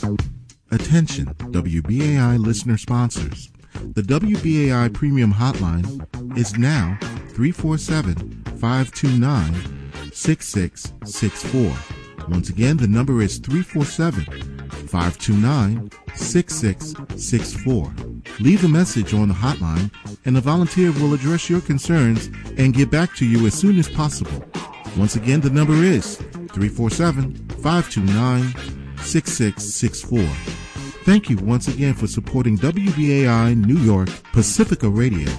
Attention, WBAI listener sponsors. The WBAI Premium Hotline is now 347-529-6664. Once again, the number is 347-529-6664. Leave a message on the hotline, and a volunteer will address your concerns and get back to you as soon as possible. Once again, the number is 347-529-6664. Thank you once again for supporting WBAI New York Pacifica Radio.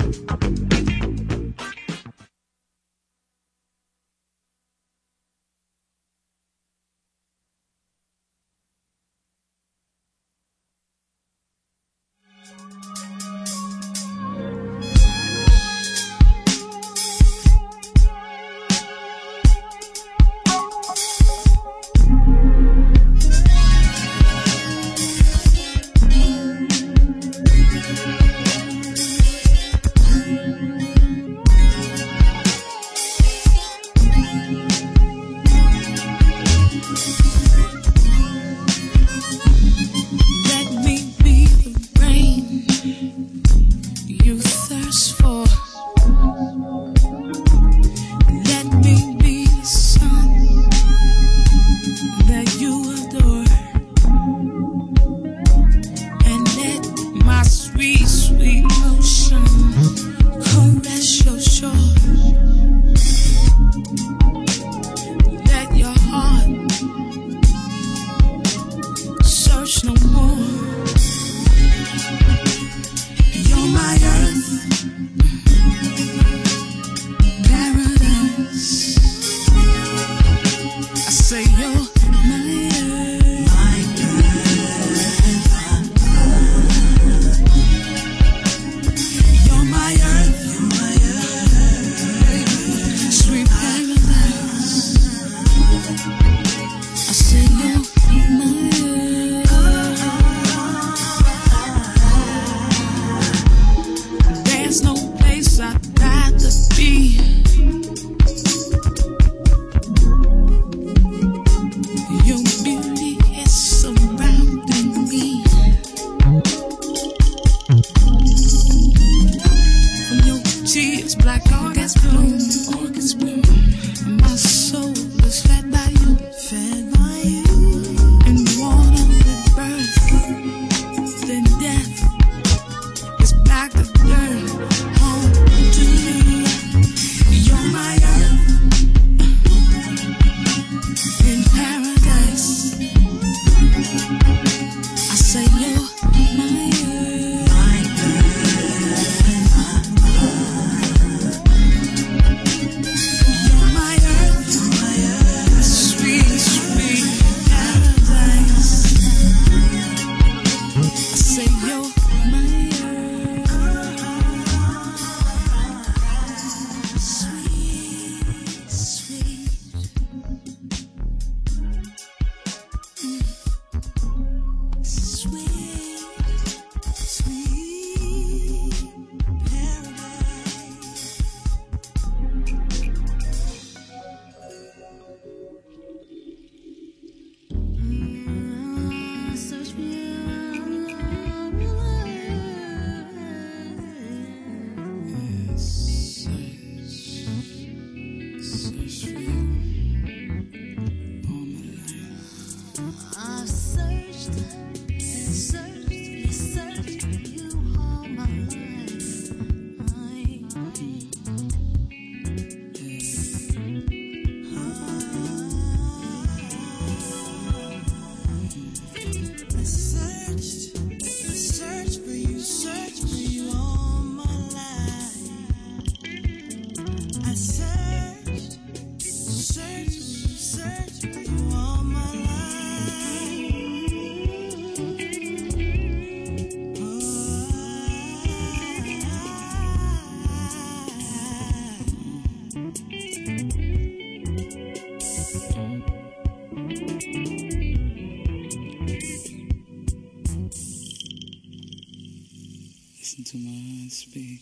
to my heart speak.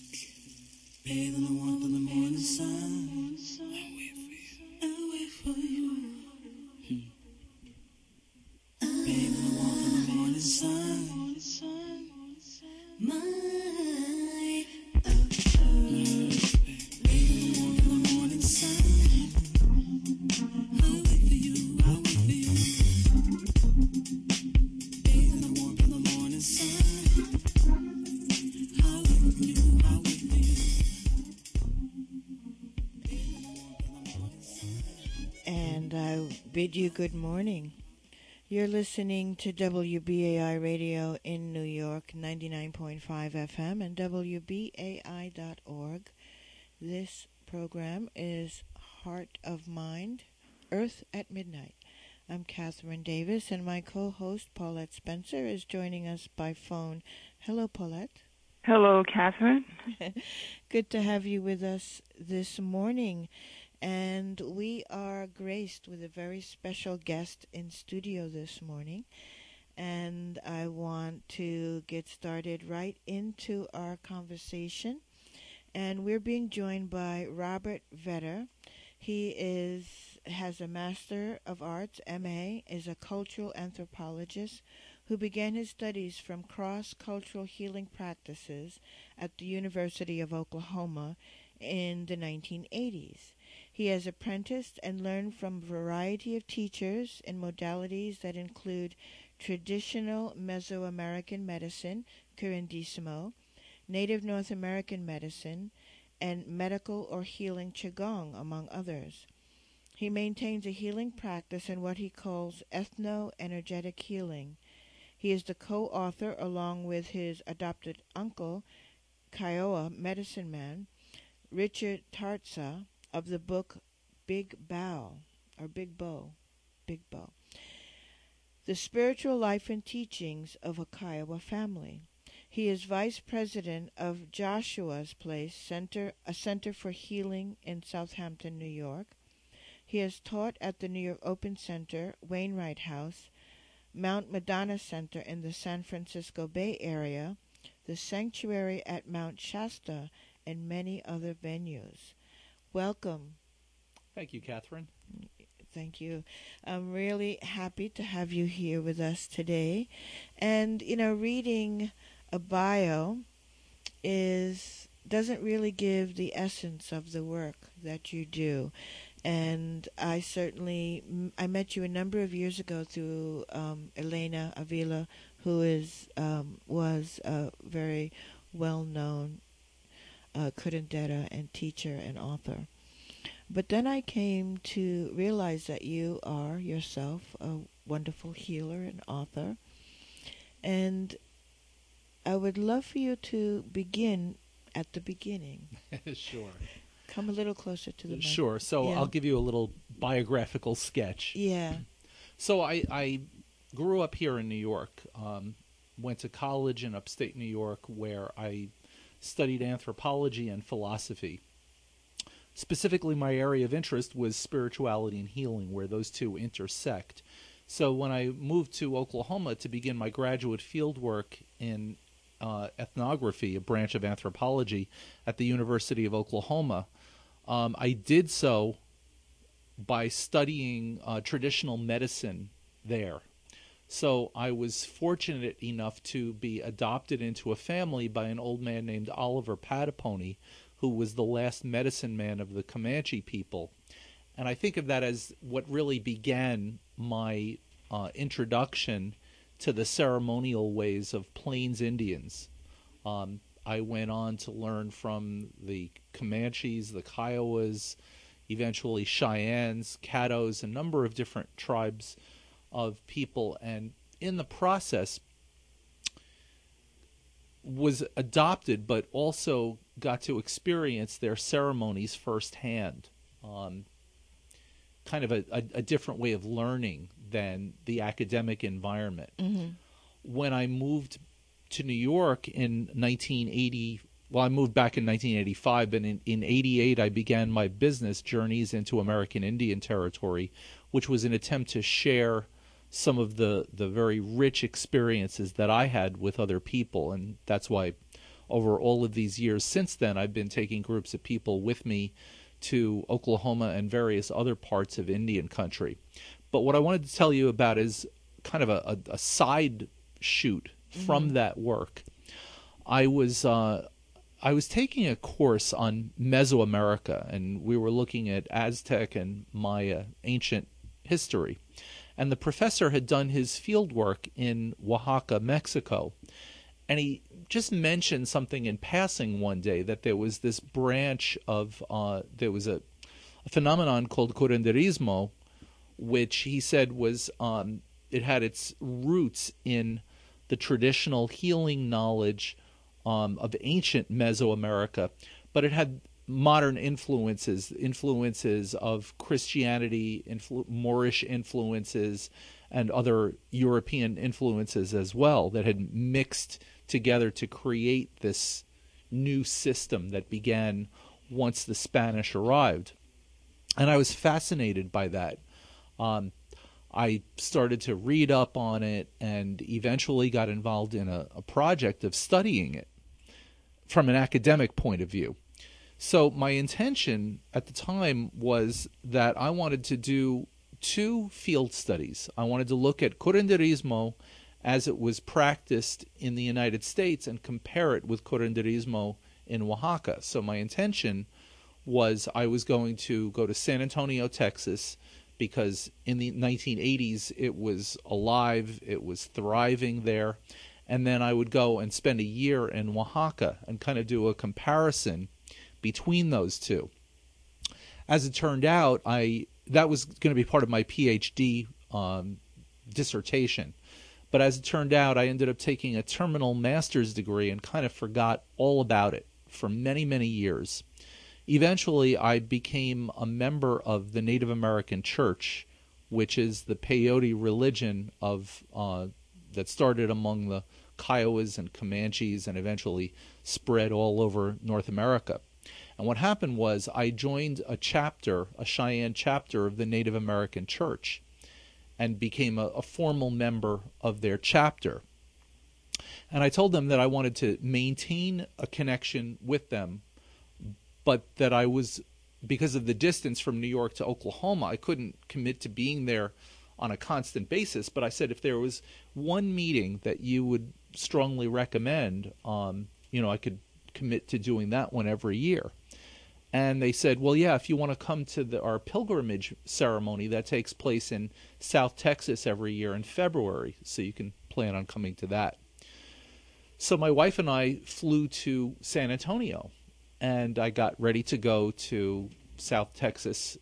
Bathe in the warmth of the morning sun. I wait for you. I wait for you. Bathe in the warmth of bid you good morning. You're listening to WBAI Radio in New York, 99.5 FM and WBAI.org. This program is Heart of Mind, Earth at Midnight. I'm Catherine Davis, and my co-host Paulette Spencer is joining us by phone. Hello, Paulette. Hello, Catherine. Good to have you with us this morning. And we are graced with a very special guest in studio this morning. And I want to get started right into our conversation. And we're being joined by Robert Vetter. He has a Master of Arts, M.A., is a cultural anthropologist who began his studies from cross-cultural healing practices at the University of Oklahoma in the 1980s. He has apprenticed and learned from a variety of teachers in modalities that include traditional Mesoamerican medicine, curandissimo, Native North American medicine, and medical or healing Qigong, among others. He maintains a healing practice in what he calls ethno-energetic healing. He is the co-author, along with his adopted uncle, Kiowa medicine man, Richard Tartza, of the book Big Bow, The Spiritual Life and Teachings of a Kiowa Family. He is vice president of Joshua's Place a center for healing in Southampton, New York. He has taught at the New York Open Center, Wainwright House, Mount Madonna Center in the San Francisco Bay Area, the Sanctuary at Mount Shasta, and many other venues. Welcome. Thank you, Catherine. Thank you. I'm really happy to have you here with us today. And, reading a bio doesn't really give the essence of the work that you do. And I met you a number of years ago through Elena Avila, who was a very well-known curandera and teacher and author. But then I came to realize that you are yourself a wonderful healer and author. And I would love for you to begin at the beginning. Sure. Come a little closer to the mic. Sure. So yeah. I'll give you a little biographical sketch. Yeah. So I grew up here in New York, went to college in upstate New York where I studied anthropology and philosophy. Specifically, my area of interest was spirituality and healing, where those two intersect. So when I moved to Oklahoma to begin my graduate fieldwork in ethnography, a branch of anthropology at the University of Oklahoma, I did so by studying traditional medicine there. So I was fortunate enough to be adopted into a family by an old man named Oliver Patapony, who was the last medicine man of the Comanche people. And I think of that as what really began my introduction to the ceremonial ways of Plains Indians. I went on to learn from the Comanches, the Kiowas, eventually Cheyennes, Caddos, a number of different tribes of people, and in the process was adopted but also got to experience their ceremonies firsthand. Kind of a different way of learning than the academic environment. Mm-hmm. When I moved to New York in 1980, well, I moved back in 1985, but in 88 I began my business, Journeys into American Indian Territory, which was an attempt to share some of the very rich experiences that I had with other people. And that's why over all of these years since then, I've been taking groups of people with me to Oklahoma and various other parts of Indian country. But what I wanted to tell you about is kind of a side shoot from that work. I was taking a course on Mesoamerica, and we were looking at Aztec and Maya ancient history. And the professor had done his field work in Oaxaca, Mexico. And he just mentioned something in passing one day, that there was this branch of, there was a phenomenon called curanderismo, which he said was it had its roots in the traditional healing knowledge of ancient Mesoamerica, but it had modern influences of Christianity, Moorish influences, and other European influences as well that had mixed together to create this new system that began once the Spanish arrived. And I was fascinated by that. I started to read up on it and eventually got involved in a project of studying it from an academic point of view. So my intention at the time was that I wanted to do 2 field studies. I wanted to look at curanderismo as it was practiced in the United States and compare it with curanderismo in Oaxaca. So my intention was I was going to go to San Antonio, Texas, because in the 1980s it was alive, it was thriving there, and then I would go and spend a year in Oaxaca and kind of do a comparison between those two. As it turned out, that was going to be part of my PhD dissertation. But as it turned out, I ended up taking a terminal master's degree and kind of forgot all about it for many, many years. Eventually, I became a member of the Native American Church, which is the peyote religion of that started among the Kiowas and Comanches and eventually spread all over North America. And what happened was I joined a Cheyenne chapter of the Native American Church, and became a formal member of their chapter. And I told them that I wanted to maintain a connection with them, but that I was, because of the distance from New York to Oklahoma, I couldn't commit to being there on a constant basis. But I said, if there was one meeting that you would strongly recommend, I could commit to doing that one every year. And they said, well, yeah, if you want to come to our pilgrimage ceremony that takes place in South Texas every year in February, so you can plan on coming to that. So my wife and I flew to San Antonio, and I got ready to go to South Texas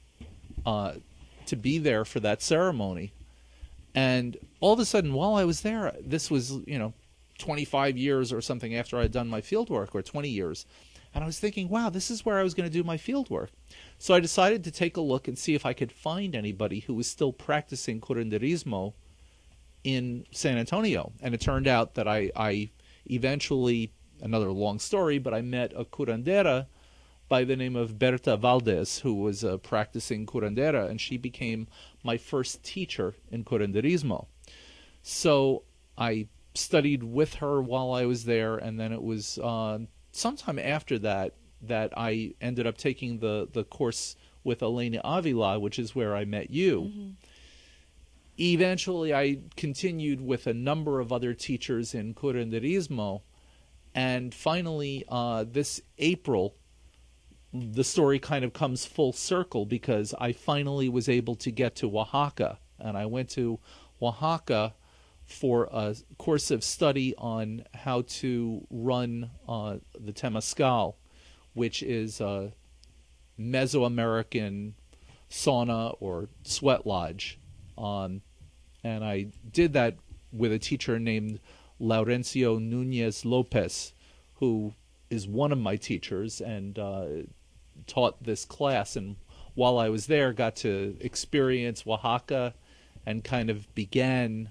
to be there for that ceremony. And all of a sudden, while I was there, this was, 25 years or something after I had done my field work, or 20 years. And I was thinking, wow, this is where I was going to do my field work. So I decided to take a look and see if I could find anybody who was still practicing curanderismo in San Antonio. And it turned out that I eventually, another long story, but I met a curandera by the name of Berta Valdez, who was a practicing curandera, and she became my first teacher in curanderismo. So I studied with her while I was there, and then it was sometime after that I ended up taking the course with Elena Avila, which is where I met you. Mm-hmm. Eventually, I continued with a number of other teachers in curanderismo, and finally, this April, the story kind of comes full circle because I finally was able to get to Oaxaca, and I went to Oaxaca for a course of study on how to run the Temazcal, which is a Mesoamerican sauna or sweat lodge. And I did that with a teacher named Laurencio Nunez Lopez, who is one of my teachers and taught this class. And while I was there, got to experience Oaxaca and kind of began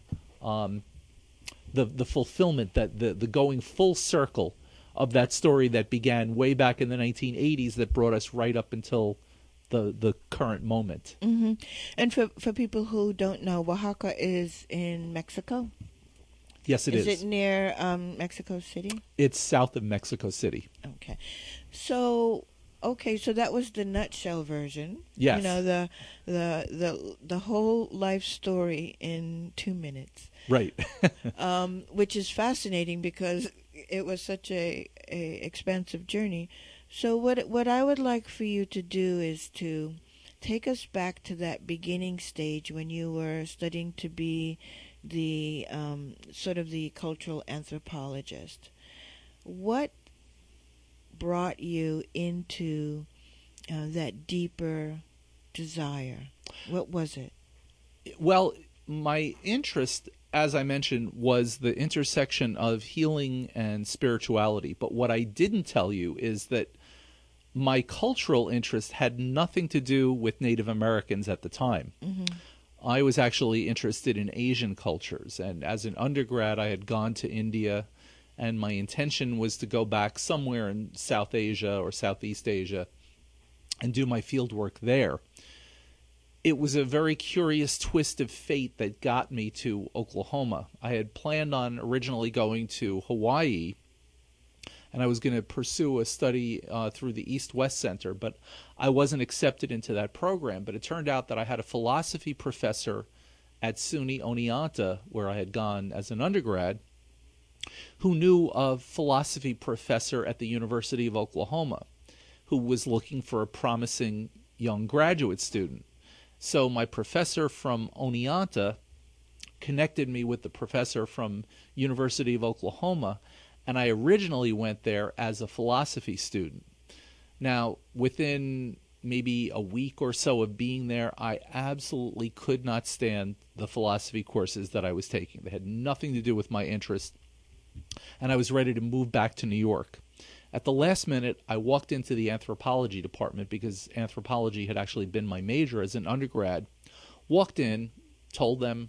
the fulfillment, that the going full circle of that story that began way back in the 1980s that brought us right up until the current moment. Mm-hmm. And for people who don't know, Oaxaca is in Mexico? Yes, it is. Is it near Mexico City? It's south of Mexico City. Okay. So that was the nutshell version. Yes. The whole life story in 2 minutes. Right. Which is fascinating because it was such a expansive journey. So what I would like for you to do is to take us back to that beginning stage when you were studying to be the sort of the cultural anthropologist. What brought you into that deeper desire? What was it? Well, my interest, as I mentioned, was the intersection of healing and spirituality. But what I didn't tell you is that my cultural interest had nothing to do with Native Americans at the time. Mm-hmm. I was actually interested in Asian cultures, and as an undergrad I had gone to India, and my intention was to go back somewhere in South Asia or Southeast Asia and do my field work there. It was a very curious twist of fate that got me to Oklahoma. I had planned on originally going to Hawaii, and I was going to pursue a study through the East-West Center, but I wasn't accepted into that program. But it turned out that I had a philosophy professor at SUNY Oneonta, where I had gone as an undergrad, who knew a philosophy professor at the University of Oklahoma, who was looking for a promising young graduate student. So my professor from Oneonta connected me with the professor from University of Oklahoma, and I originally went there as a philosophy student. Now, within maybe a week or so of being there, I absolutely could not stand the philosophy courses that I was taking. They had nothing to do with my interest, and I was ready to move back to New York. At the last minute, I walked into the anthropology department because anthropology had actually been my major as an undergrad. Walked in, told them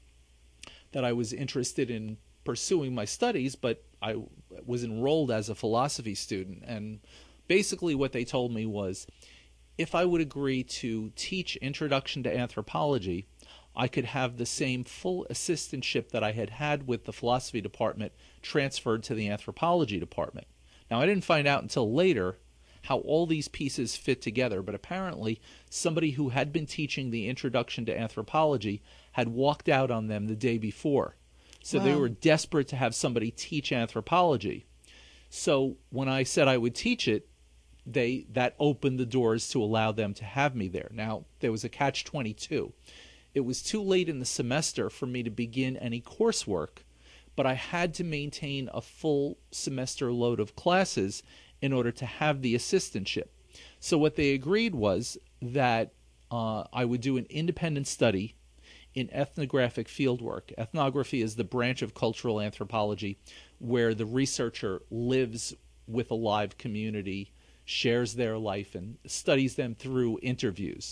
that I was interested in pursuing my studies, but I was enrolled as a philosophy student. And basically what they told me was, if I would agree to teach Introduction to Anthropology, I could have the same full assistantship that I had had with the philosophy department transferred to the anthropology department. Now, I didn't find out until later how all these pieces fit together, but apparently somebody who had been teaching the Introduction to Anthropology had walked out on them the day before. So They were desperate to have somebody teach anthropology. So when I said I would teach it, that opened the doors to allow them to have me there. Now, there was a catch-22. It was too late in the semester for me to begin any coursework, but I had to maintain a full semester load of classes in order to have the assistantship. So what they agreed was that I would do an independent study in ethnographic fieldwork. Ethnography is the branch of cultural anthropology where the researcher lives with a live community, shares their life, and studies them through interviews.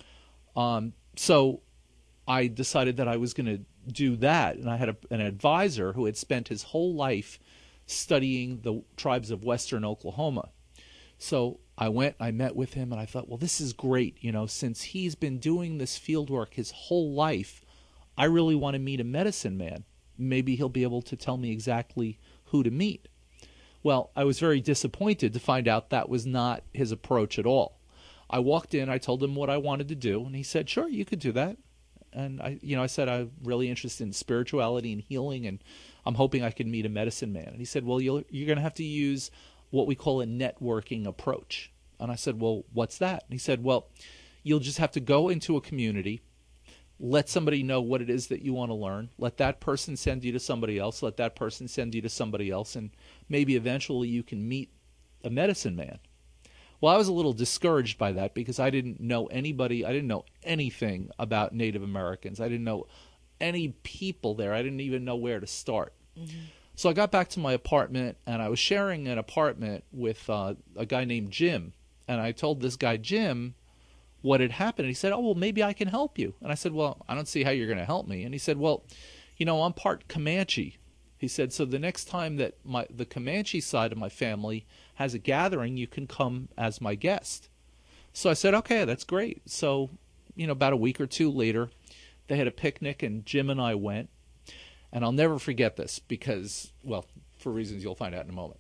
So I decided that I was going to do that, and I had an advisor who had spent his whole life studying the tribes of western Oklahoma. So I went, I met with him, and I thought, well, this is great. Since he's been doing this field work his whole life, I really want to meet a medicine man. Maybe he'll be able to tell me exactly who to meet. Well, I was very disappointed to find out that was not his approach at all. I walked in, I told him what I wanted to do, and he said, sure, you could do that. And I said, I'm really interested in spirituality and healing, and I'm hoping I can meet a medicine man. And he said, well, you're going to have to use what we call a networking approach. And I said, well, what's that? And he said, well, you'll just have to go into a community, let somebody know what it is that you want to learn, let that person send you to somebody else, let that person send you to somebody else, and maybe eventually you can meet a medicine man. Well, I was a little discouraged by that because I didn't know anybody. I didn't know anything about Native Americans. I didn't know any people there. I didn't even know where to start. Mm-hmm. So I got back to my apartment, and I was sharing an apartment with a guy named Jim. And I told this guy, Jim, what had happened. And he said, oh, well, maybe I can help you. And I said, well, I don't see how you're going to help me. And he said, well, I'm part Comanche. He said, so the next time that the Comanche side of my family has a gathering, you can come as my guest. So I said, okay, that's great. So, about a week or two later, they had a picnic, and Jim and I went. And I'll never forget this because, well, for reasons you'll find out in a moment.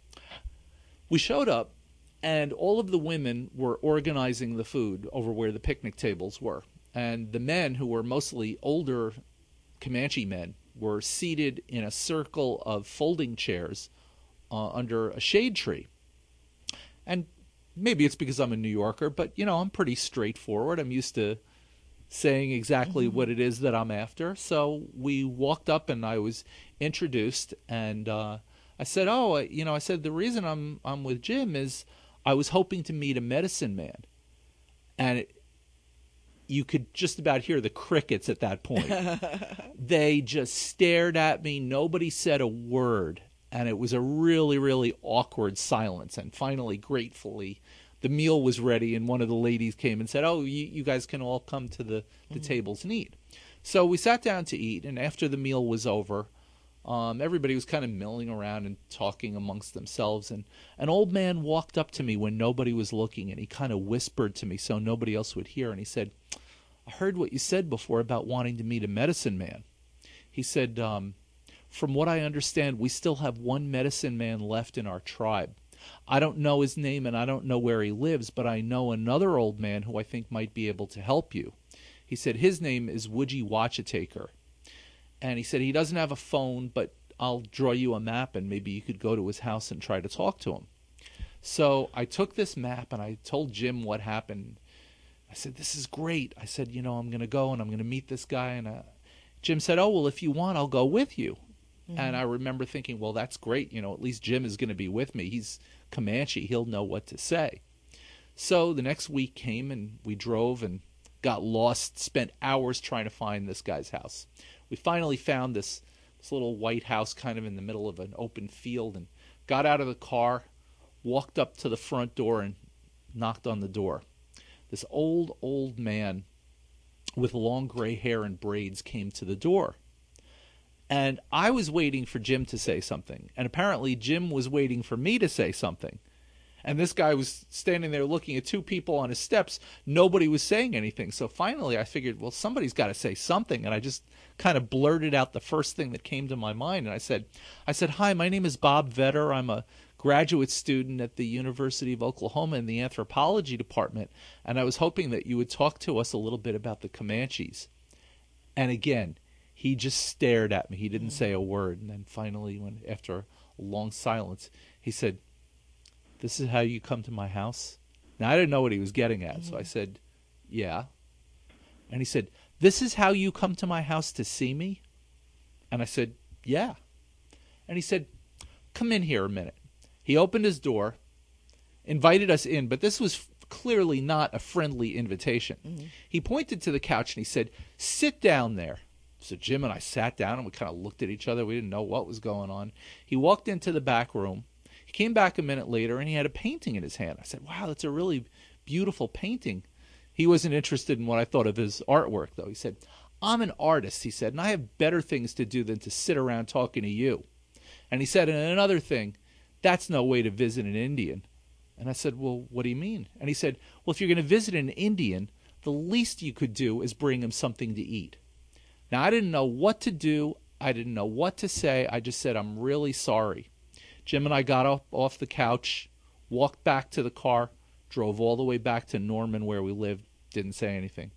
We showed up, and all of the women were organizing the food over where the picnic tables were. And the men, who were mostly older Comanche men, were seated in a circle of folding chairs under a shade tree. And maybe it's because I'm a New Yorker, but, I'm pretty straightforward. I'm used to saying exactly what it is that I'm after. So we walked up, and I was introduced, and I said, I said, the reason I'm with Jim is I was hoping to meet a medicine man. And you could just about hear the crickets at that point. They just stared at me. Nobody said a word. And it was a really, really awkward silence. And finally, gratefully, the meal was ready, and one of the ladies came and said, "Oh, you guys can all come to the tables and eat." So we sat down to eat, and after the meal was over, everybody was kind of milling around and talking amongst themselves. And an old man walked up to me when nobody was looking, and he kind of whispered to me so nobody else would hear. And he said, "I heard what you said before about wanting to meet a medicine man." He said, "From what I understand, we still have one medicine man left in our tribe. I don't know his name and I don't know where he lives, but I know another old man who I think might be able to help you." He said his name is Woodgie Watchataker. And he said he doesn't have a phone, but I'll draw you a map and maybe you could go to his house and try to talk to him. So I took this map and I told Jim what happened. I said, "This is great." I said, I'm going to go and I'm going to meet this guy. And Jim said, "Oh, well, if you want, I'll go with you." Mm-hmm. And I remember thinking, well, that's great. At least Jim is going to be with me. He's Comanche. He'll know what to say. So the next week came and we drove and got lost, spent hours trying to find this guy's house. We finally found this little white house kind of in the middle of an open field and got out of the car, walked up to the front door and knocked on the door. This old man with long gray hair and braids came to the door. And I was waiting for Jim to say something. And apparently Jim was waiting for me to say something. And this guy was standing there looking at two people on his steps. Nobody was saying anything. So finally I figured, well, somebody's got to say something. And I just kind of blurted out the first thing that came to my mind. And I said, "Hi, my name is Bob Vetter. I'm a graduate student at the University of Oklahoma in the anthropology department. And I was hoping that you would talk to us a little bit about the Comanches." And again, he just stared at me. He didn't say a word. And then finally, after a long silence, he said, "This is how you come to my house?" Now, I didn't know what he was getting at, so I said, "Yeah." And he said, "This is how you come to my house to see me?" And I said, "Yeah." And he said, "Come in here a minute." He opened his door, invited us in, but this was clearly not a friendly invitation. Mm-hmm. He pointed to the couch and he said, "Sit down there." So Jim and I sat down and we kind of looked at each other. We didn't know what was going on. He walked into the back room. He came back a minute later and he had a painting in his hand. I said, "Wow, that's a really beautiful painting." He wasn't interested in what I thought of his artwork, though. He said, "I'm an artist," he said, "and I have better things to do than to sit around talking to you." And he said, "And another thing, that's no way to visit an Indian." And I said, "Well, what do you mean?" And he said, "Well, if you're going to visit an Indian, the least you could do is bring him something to eat." Now, I didn't know what to do. I didn't know what to say. I just said, "I'm really sorry." Jim and I got up off the couch, walked back to the car, drove all the way back to Norman where we lived, didn't say anything.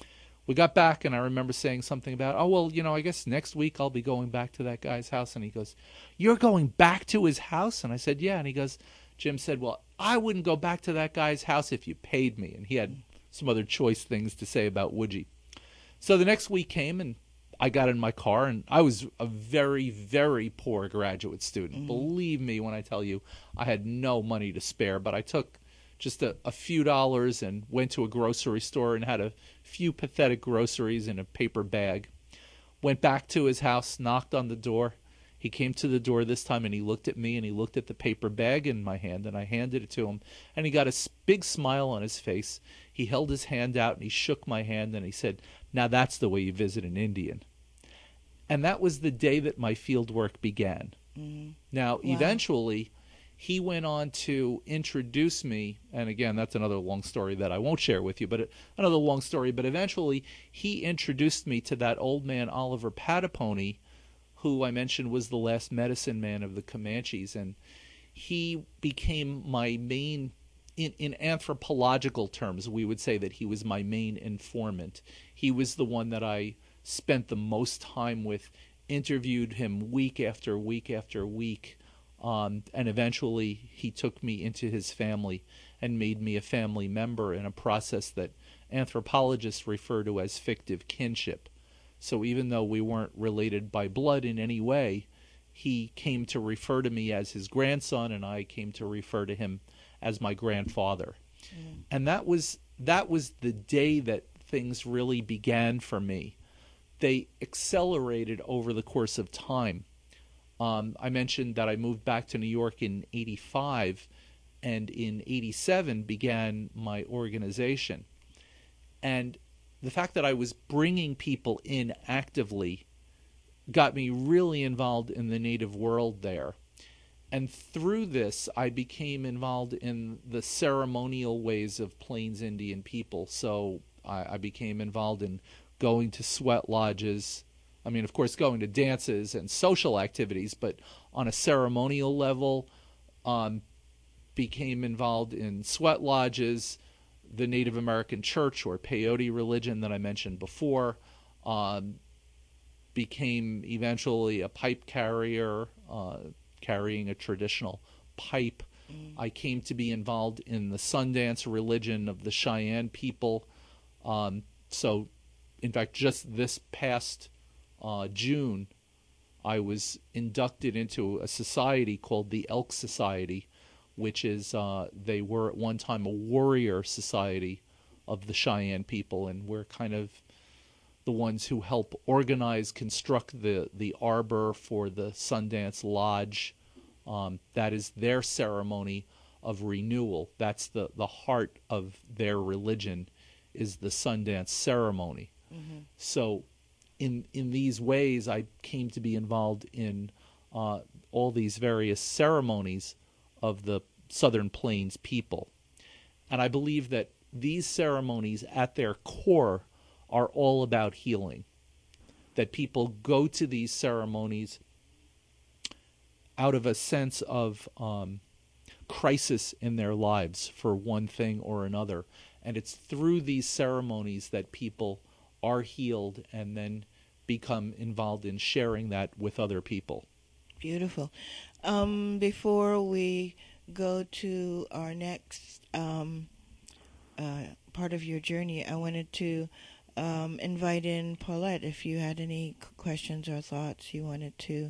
We got back, and I remember saying something about, "Oh, well, I guess next week I'll be going back to that guy's house." And he goes, "You're going back to his house?" And I said, "Yeah." And he goes, Jim said, "Well, I wouldn't go back to that guy's house if you paid me." And he had some other choice things to say about Woodgie. So the next week came, and I got in my car, and I was a very, very poor graduate student. Mm-hmm. Believe me when I tell you, I had no money to spare, but I took just a few dollars and went to a grocery store and had a few pathetic groceries in a paper bag. Went back to his house, knocked on the door. He came to the door this time, and he looked at me, and he looked at the paper bag in my hand, and I handed it to him. And he got a big smile on his face. He held his hand out, and he shook my hand, and he said, "Now that's the way you visit an Indian." And that was the day that my field work began. Mm-hmm. Now, eventually, he went on to introduce me, and again, that's another long story that I won't share with you, but another long story, but eventually he introduced me to that old man, Oliver Pattapony, who I mentioned was the last medicine man of the Comanches, and he became my main, in anthropological terms, we would say that he was my main informant. He was the one that I spent the most time with, interviewed him week after week after week, and eventually he took me into his family and made me a family member in a process that anthropologists refer to as fictive kinship. So even though we weren't related by blood in any way, he came to refer to me as his grandson, and I came to refer to him as my grandfather. Mm. And that was the day that things really began for me, they accelerated over the course of time. I mentioned that I moved back to New York in 85, and in 87 began my organization. And the fact that I was bringing people in actively got me really involved in the Native world there. And through this, I became involved in the ceremonial ways of Plains Indian people. So I became involved in going to sweat lodges. I mean, of course, going to dances and social activities, but on a ceremonial level, became involved in sweat lodges, the Native American church or peyote religion that I mentioned before, became eventually a pipe carrier, carrying a traditional pipe. I came to be involved in the Sundance religion of the Cheyenne people. So, in fact, just this past June, I was inducted into a society called the Elk Society, which is, they were at one time a warrior society of the Cheyenne people, and we're kind of the ones who help organize, construct the arbor for the Sundance Lodge. That is their ceremony of renewal. That's the heart of their religion, is the Sundance ceremony. Mm-hmm. So in these ways, I came to be involved in all these various ceremonies of the Southern Plains people. And I believe that these ceremonies at their core are all about healing, that people go to these ceremonies out of a sense of crisis in their lives for one thing or another. And it's through these ceremonies that people are healed and then become involved in sharing that with other people. Beautiful. Before we go to our next part of your journey, I wanted to invite in Paulette if you had any questions or thoughts you wanted to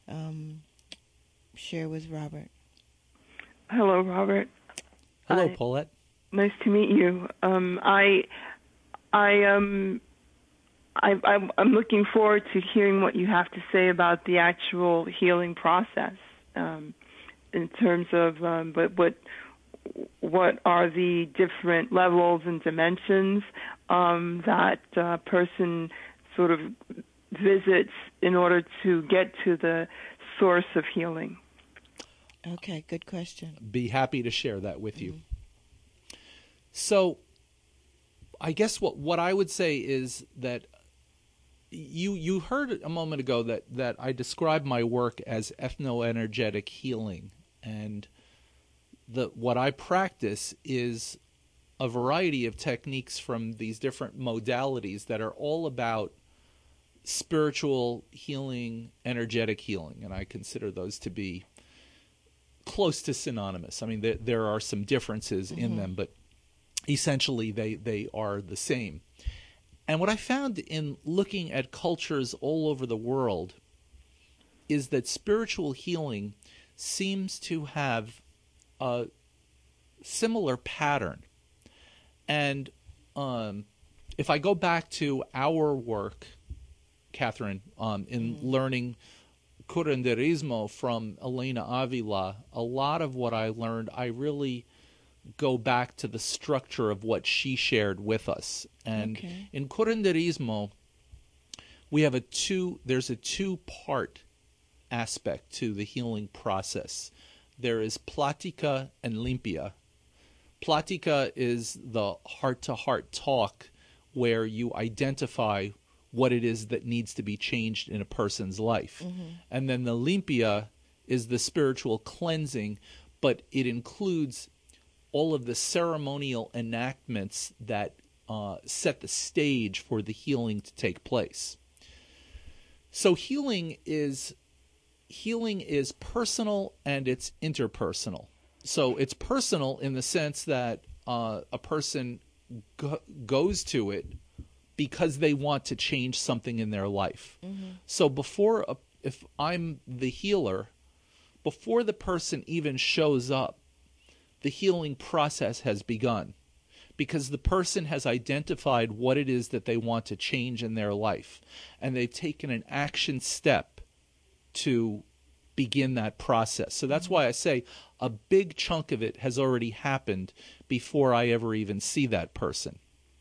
share with Robert. Hello, Robert. Hello, Paulette. Nice to meet you. I'm looking forward to hearing what you have to say about the actual healing process, in terms of what are the different levels and dimensions that a person sort of visits in order to get to the source of healing. Okay, good question. Be happy to share that with you. So I guess what I would say is that you heard a moment ago that I described my work as ethno-energetic healing, and what I practice is a variety of techniques from these different modalities that are all about spiritual healing, energetic healing, and I consider those to be close to synonymous. I mean, there are some differences in them, but essentially they are the same. And what I found in looking at cultures all over the world is that spiritual healing seems to have a similar pattern. And if I go back to our work, Catherine, in learning curanderismo from Elena Avila, a lot of what I learned, I really go back to the structure of what she shared with us. And in curanderismo, we have there's a two-part aspect to the healing process. There is plática and limpia. Plática is the heart-to-heart talk where you identify what it is that needs to be changed in a person's life. And then the limpia is the spiritual cleansing, but it includes all of the ceremonial enactments that set the stage for the healing to take place. So healing is personal and it's interpersonal. So it's personal in the sense that a person goes to it because they want to change something in their life. So if I'm the healer, before the person even shows up, the healing process has begun, because the person has identified what it is that they want to change in their life, and they've taken an action step to begin that process. So that's why I say a big chunk of it has already happened before I ever even see that person.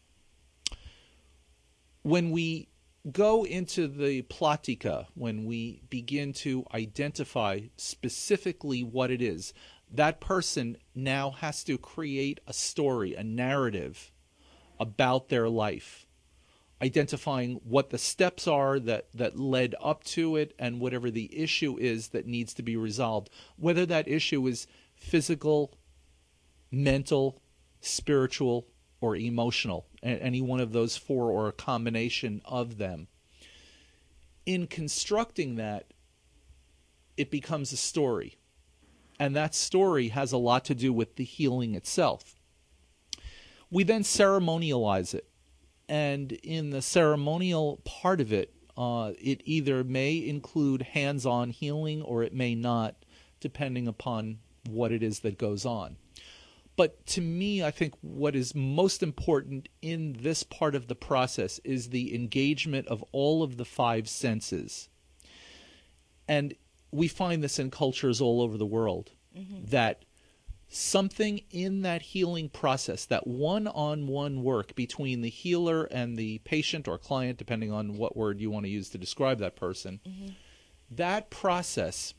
When we go into the platica, when we begin to identify specifically what it is, that person now has to create a story, a narrative about their life, identifying what the steps are that led up to it and whatever the issue is that needs to be resolved, whether that issue is physical, mental, spiritual, or emotional, any one of those four or a combination of them. In constructing that, it becomes a story. And that story has a lot to do with the healing itself. We then ceremonialize it. And in the ceremonial part of it, it either may include hands-on healing or it may not, depending upon what it is that goes on. But to me, I think what is most important in this part of the process is the engagement of all of the five senses. And we find this in cultures all over the world, that something in that healing process, that one-on-one work between the healer and the patient or client, depending on what word you want to use to describe that person, that process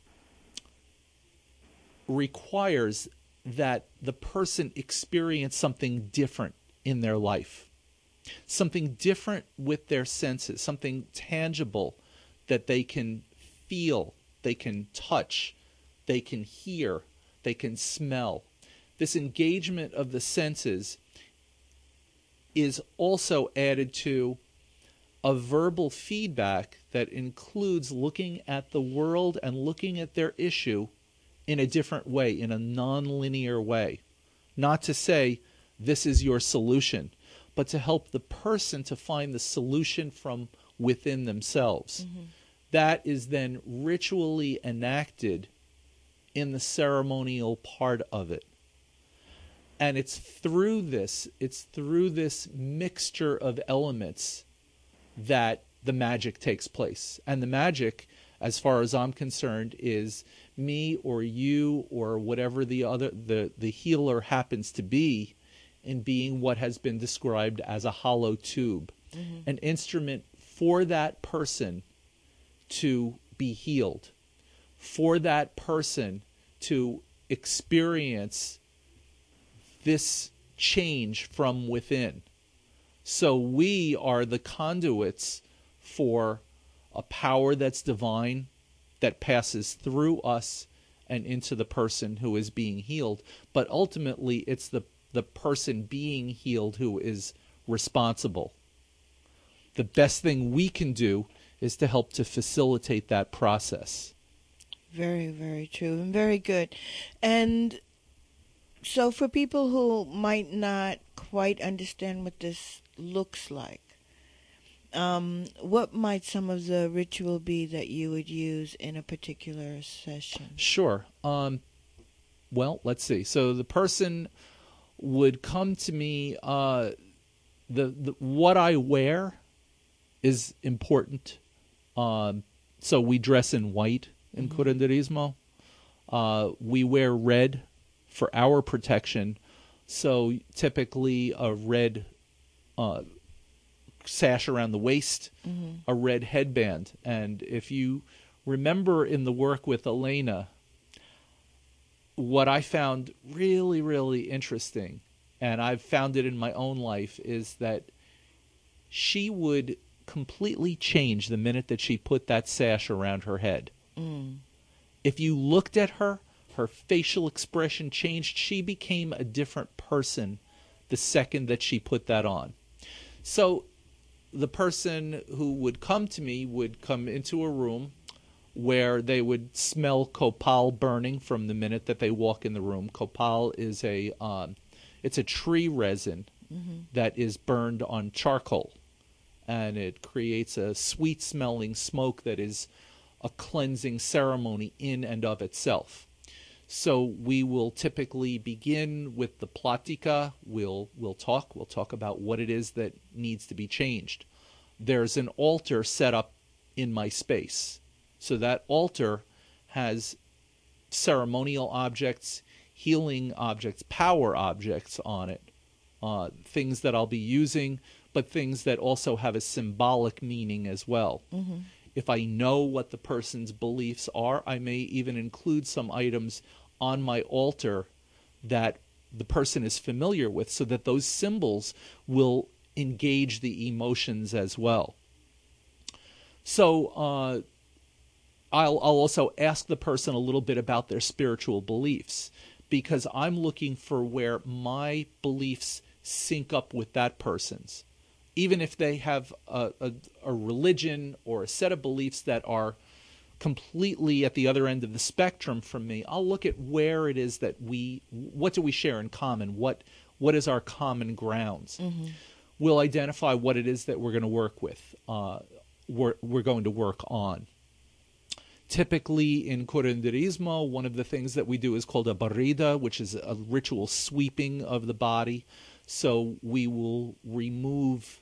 requires that the person experience something different in their life, something different with their senses, something tangible that they can feel, they can touch, they can hear, they can smell. This engagement of the senses is also added to a verbal feedback that includes looking at the world and looking at their issue in a different way, in a non-linear way. Not to say, this is your solution, but to help the person to find the solution from within themselves. That is then ritually enacted in the ceremonial part of it. And it's through this mixture of elements that the magic takes place. And the magic, as far as I'm concerned, is me or you or whatever the healer happens to be, in being what has been described as a hollow tube, an instrument for that person to be healed, for that person to experience this change from within. So we are the conduits for a power that's divine, that passes through us and into the person who is being healed. But ultimately, it's the person being healed who is responsible. The best thing we can do is to help to facilitate that process. Very, very true and very good. And so for people who might not quite understand what this looks like, what might some of the ritual be that you would use in a particular session? Sure. Well, let's see. So the person would come to me. The what I wear is important. So we dress in white in curanderismo. We wear red for our protection. So typically a red sash around the waist, a red headband. And if you remember in the work with Elena, what I found really, really interesting, and I've found it in my own life, is that she would completely change the minute that she put that sash around her head. If you looked at her, her facial expression changed. She became a different person the second that she put that on. So the person who would come to me would come into a room where they would smell copal burning from the minute that they walk in the room. Copal is it's a tree resin that is burned on charcoal, and it creates a sweet-smelling smoke that is a cleansing ceremony in and of itself. So we will typically begin with the platica. We'll talk about what it is that needs to be changed. There's an altar set up in my space. So that altar has ceremonial objects, healing objects, power objects on it, things that I'll be using, but things that also have a symbolic meaning as well. Mm-hmm. If I know what the person's beliefs are, I may even include some items on my altar that the person is familiar with, so that those symbols will engage the emotions as well. So I'll also ask the person a little bit about their spiritual beliefs, because I'm looking for where my beliefs sync up with that person's. Even if they have a religion or a set of beliefs that are completely at the other end of the spectrum from me, I'll look at where it is that what do we share in common? What is our common grounds? Mm-hmm. We'll identify what it is that we're going to work with, we're going to work on. Typically in curanderismo, one of the things that we do is called a barrida, which is a ritual sweeping of the body. So we will remove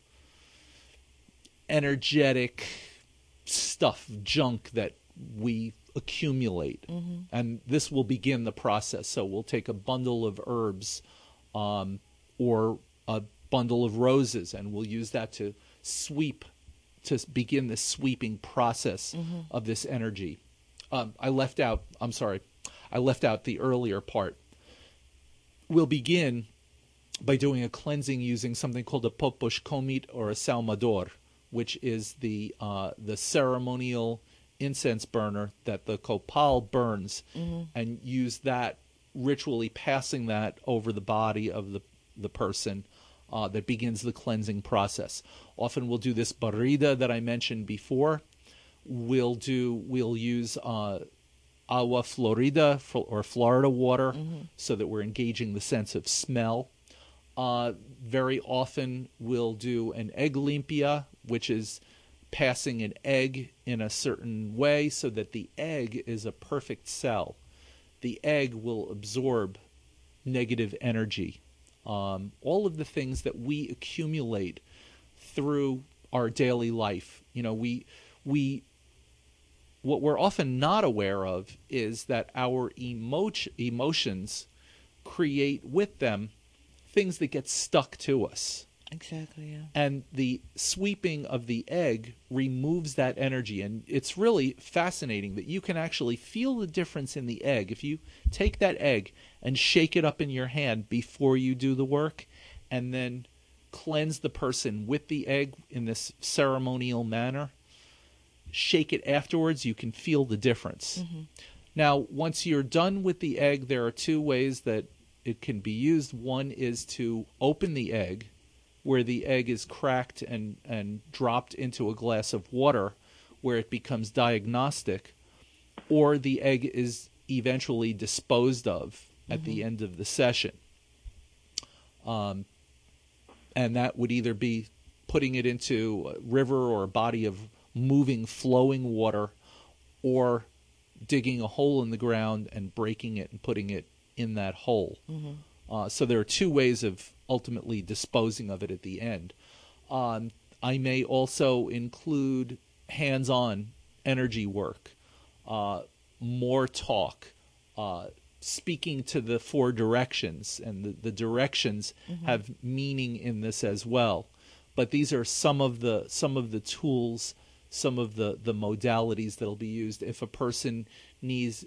energetic stuff, junk that we accumulate. Mm-hmm. And this will begin the process. So we'll take a bundle of herbs or a bundle of roses, and we'll use that to begin the sweeping process mm-hmm. of this energy. I left out the earlier part. We'll begin by doing a cleansing using something called a popush komit or a salmador, which is the ceremonial incense burner that the copal burns, mm-hmm. and use that ritually, passing that over the body of the person that begins the cleansing process. Often we'll do this barrida that I mentioned before. We'll use agua florida or Florida water, mm-hmm. so that we're engaging the sense of smell. Very often we'll do an egg limpia, which is passing an egg in a certain way so that the egg is a perfect cell. The egg will absorb negative energy. All of the things that we accumulate through our daily life. What we're often not aware of is that our emotions create with them things that get stuck to us. Exactly, yeah. And the sweeping of the egg removes that energy. And it's really fascinating that you can actually feel the difference in the egg. If you take that egg and shake it up in your hand before you do the work, and then cleanse the person with the egg in this ceremonial manner, shake it afterwards, you can feel the difference. Mm-hmm. Now, once you're done with the egg, there are two ways that it can be used. One is to open the egg, where the egg is cracked and dropped into a glass of water, where it becomes diagnostic, or the egg is eventually disposed of at mm-hmm. the end of the session. And that would either be putting it into a river or a body of moving, flowing water, or digging a hole in the ground and breaking it and putting it in that hole. Mm-hmm. So there are two ways of ultimately disposing of it at the end. I may also include hands-on energy work, more talk, speaking to the four directions, and the directions mm-hmm. have meaning in this as well. But these are some of the tools, some of the modalities that'll be used. If a person needs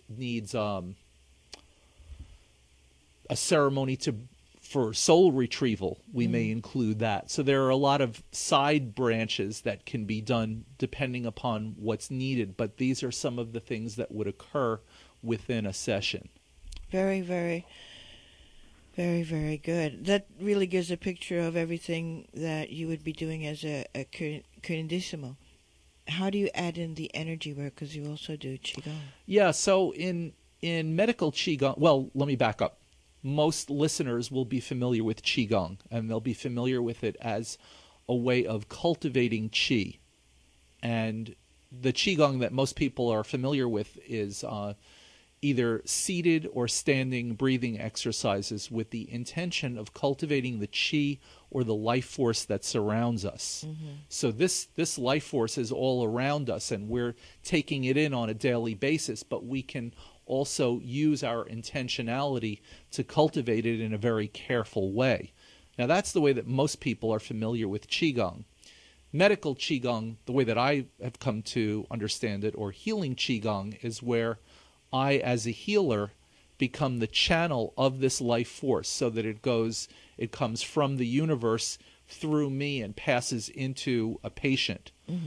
a ceremony for soul retrieval, we may include that. So there are a lot of side branches that can be done depending upon what's needed, but these are some of the things that would occur within a session. Very, very, very, very good. That really gives a picture of everything that you would be doing as a curandissimo. How do you add in the energy work? Because you also do Qigong. Yeah, so in medical Qigong, well, let me back up. Most listeners will be familiar with Qigong, and they'll be familiar with it as a way of cultivating Qi. And the Qigong that most people are familiar with is either seated or standing breathing exercises with the intention of cultivating the chi or the life force that surrounds us. So this life force is all around us, and we're taking it in on a daily basis, but we can also use our intentionality to cultivate it in a very careful way. Now, that's the way that most people are familiar with Qigong. Medical Qigong, the way that I have come to understand it, or healing Qigong, is where I, as a healer, become the channel of this life force, so that it comes from the universe through me and passes into a patient,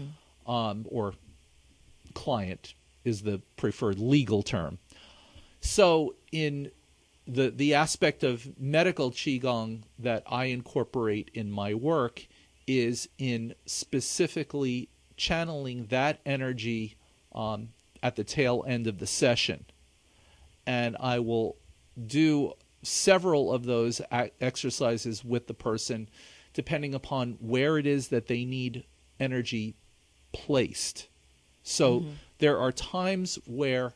or client is the preferred legal term. So in the aspect of medical Qigong that I incorporate in my work is in specifically channeling that energy at the tail end of the session. And I will do several of those exercises with the person, depending upon where it is that they need energy placed. So there are times where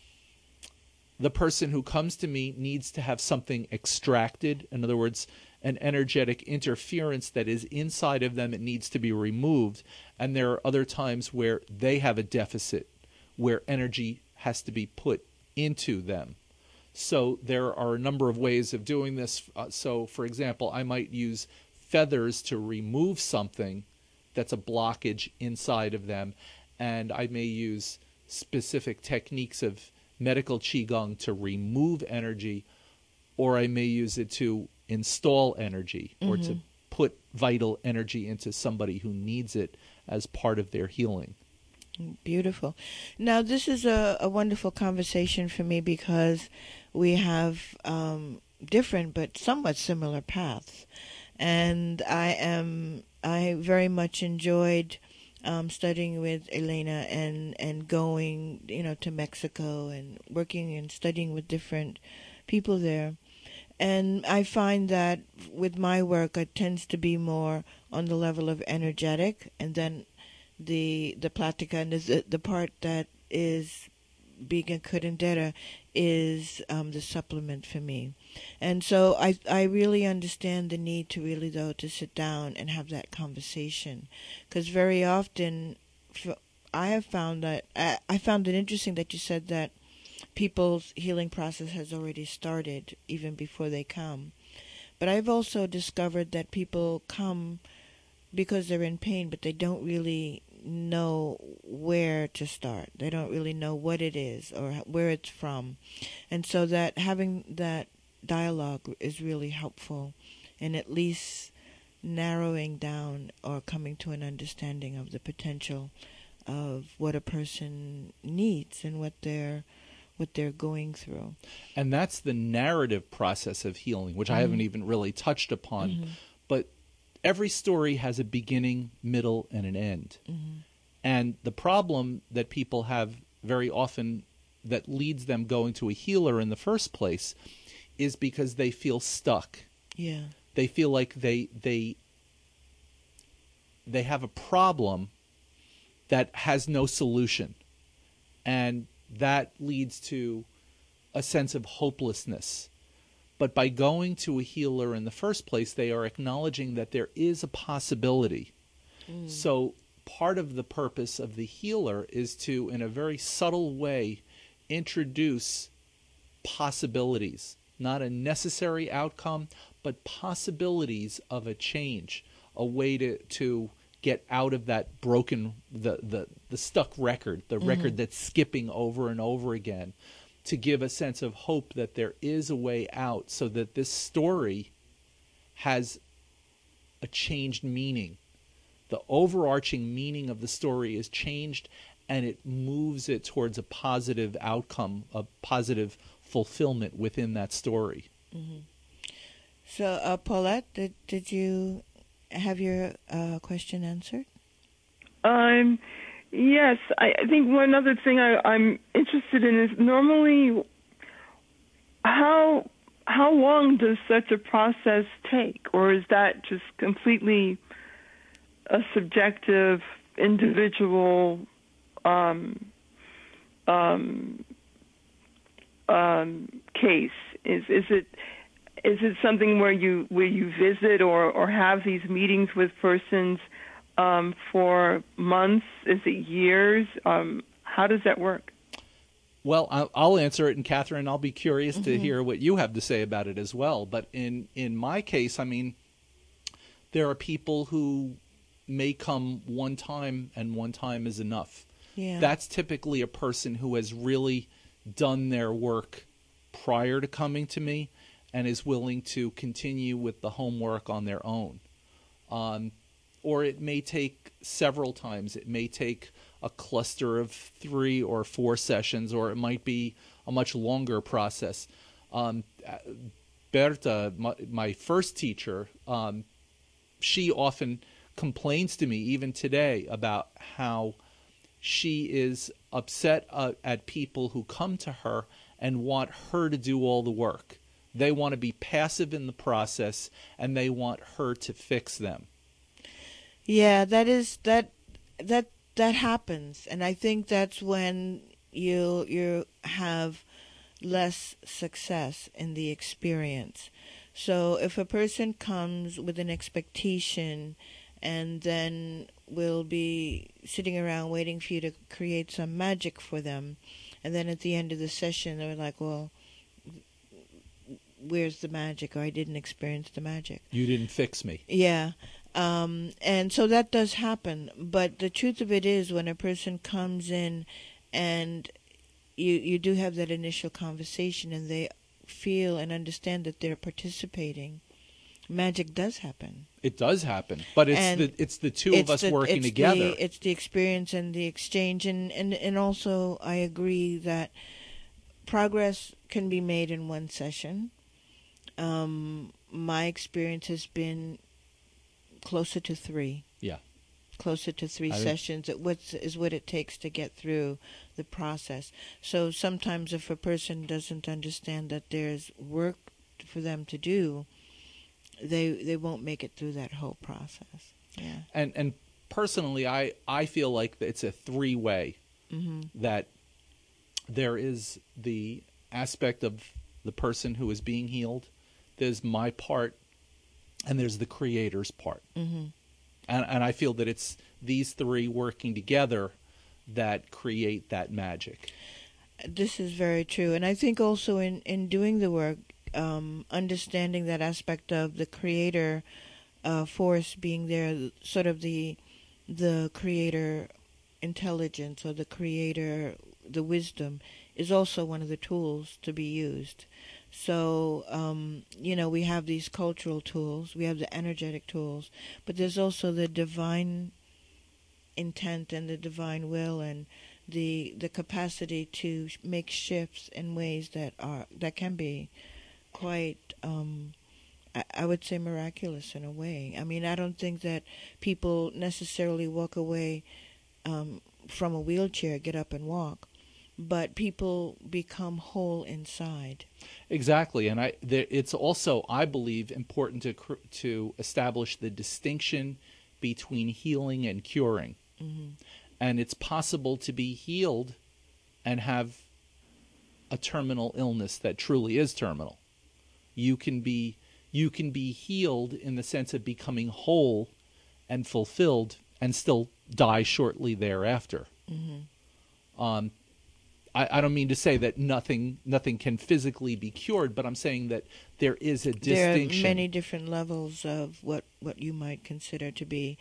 the person who comes to me needs to have something extracted. In other words, an energetic interference that is inside of them, it needs to be removed. And there are other times where they have a deficit, where energy has to be put into them. So there are a number of ways of doing this. So, for example, I might use feathers to remove something that's a blockage inside of them, and I may use specific techniques of medical Qigong to remove energy, or I may use it to install energy or to put vital energy into somebody who needs it as part of their healing. Beautiful. Now, this is a wonderful conversation for me because we have different but somewhat similar paths. And I very much enjoyed studying with Elena and going, to Mexico and working and studying with different people there. And I find that with my work, it tends to be more on the level of energetic, and then the plática and the part that is being a curandera is the supplement for me. And so I really understand the need to really, though, to sit down and have that conversation. Because very often I have found that, I found it interesting that you said that people's healing process has already started even before they come. But I've also discovered that people come because they're in pain, but they don't really know where to start. They don't really know what it is or where it's from. And so that having that dialogue is really helpful in at least narrowing down or coming to an understanding of the potential of what a person needs and what they're going through. And that's the narrative process of healing, which I haven't even really touched upon. But every story has a beginning, middle, and an end. And the problem that people have very often that leads them going to a healer in the first place is because they feel stuck. Yeah. They feel like they have a problem that has no solution. And that leads to a sense of hopelessness. But by going to a healer in the first place, they are acknowledging that there is a possibility. So part of the purpose of the healer is to, in a very subtle way, introduce possibilities. Not a necessary outcome, but possibilities of a change, a way to get out of that broken, the stuck record, the record that's skipping over and over again, to give a sense of hope that there is a way out, so that this story has a changed meaning. The overarching meaning of the story is changed, and it moves it towards a positive outcome, a positive fulfillment within that story. So, Paulette, did you have your question answered? Yes, I think one other thing I'm interested in is normally how long does such a process take, or is that just completely a subjective, individual case? Is it something where you visit or have these meetings with persons for months? Is it years? How does that work? Well, I'll answer it, and Catherine, I'll be curious to hear what you have to say about it as well. But in my case, I mean, there are people who may come one time, and one time is enough. Yeah. That's typically a person who has really done their work prior to coming to me and is willing to continue with the homework on their own. Or it may take several times. It may take a cluster of 3 or 4 sessions, or it might be a much longer process. Berta, my first teacher, she often complains to me, even today, about how she is upset at people who come to her and want her to do all the work. They want to be passive in the process, and they want her to fix them. Yeah, that happens, and I think that's when you have less success in the experience. So if a person comes with an expectation and then will be sitting around waiting for you to create some magic for them, and then at the end of the session they're like, well, where's the magic? Or I didn't experience the magic. You didn't fix me. Yeah. And so that does happen. But the truth of it is, when a person comes in and you do have that initial conversation and they feel and understand that they're participating, magic does happen. It does happen. But it's the two of us working together. It's the experience and the exchange. And also I agree that progress can be made in one session. My experience has been closer to 3. Yeah. Closer to 3 sessions is what it takes to get through the process. So sometimes if a person doesn't understand that there's work for them to do, they won't make it through that whole process. Yeah. And personally, I feel like it's a 3-way. That there is the aspect of the person who is being healed, there's my part, and there's the creator's part. And I feel that it's these 3 working together that create that magic. This is very true. And I think also in doing the work, understanding that aspect of the creator force being there, sort of the creator intelligence or the creator, the wisdom, is also one of the tools to be used. So, we have these cultural tools, we have the energetic tools, but there's also the divine intent and the divine will and the capacity to make shifts in ways that can be quite, I would say, miraculous in a way. I mean, I don't think that people necessarily walk away from a wheelchair, get up and walk, but people become whole inside. Exactly, and it's also, I believe, important to establish the distinction between healing and curing. And it's possible to be healed and have a terminal illness that truly is terminal. You can be healed in the sense of becoming whole and fulfilled and still die shortly thereafter. I don't mean to say that nothing can physically be cured, but I'm saying that there is a distinction. There are many different levels of what you might consider to be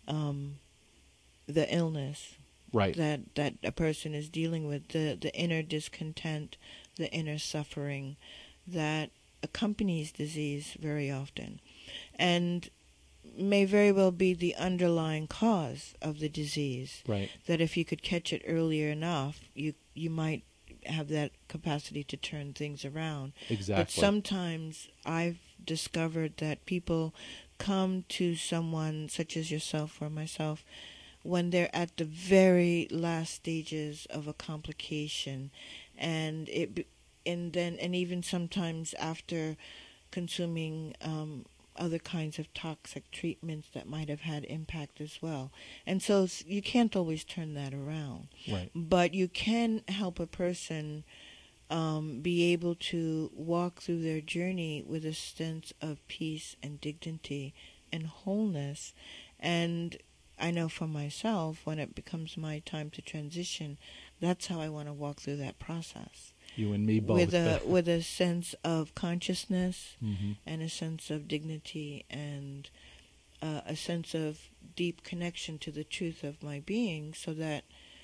the illness, right? That a person is dealing with, the inner discontent, the inner suffering that accompanies disease very often, and may very well be the underlying cause of the disease. Right. That if you could catch it earlier enough, you might have that capacity to turn things around. Exactly. But sometimes I've discovered that people come to someone such as yourself or myself when they're at the very last stages of a complication, and even sometimes after consuming other kinds of toxic treatments that might have had impact as well. And so you can't always turn that around. Right. But you can help a person be able to walk through their journey with a sense of peace and dignity and wholeness. And I know for myself, when it becomes my time to transition, that's how I want to walk through that process. You and me both. With a sense of consciousness Mm-hmm. and a sense of dignity and a sense of deep connection to the truth of my being, so that,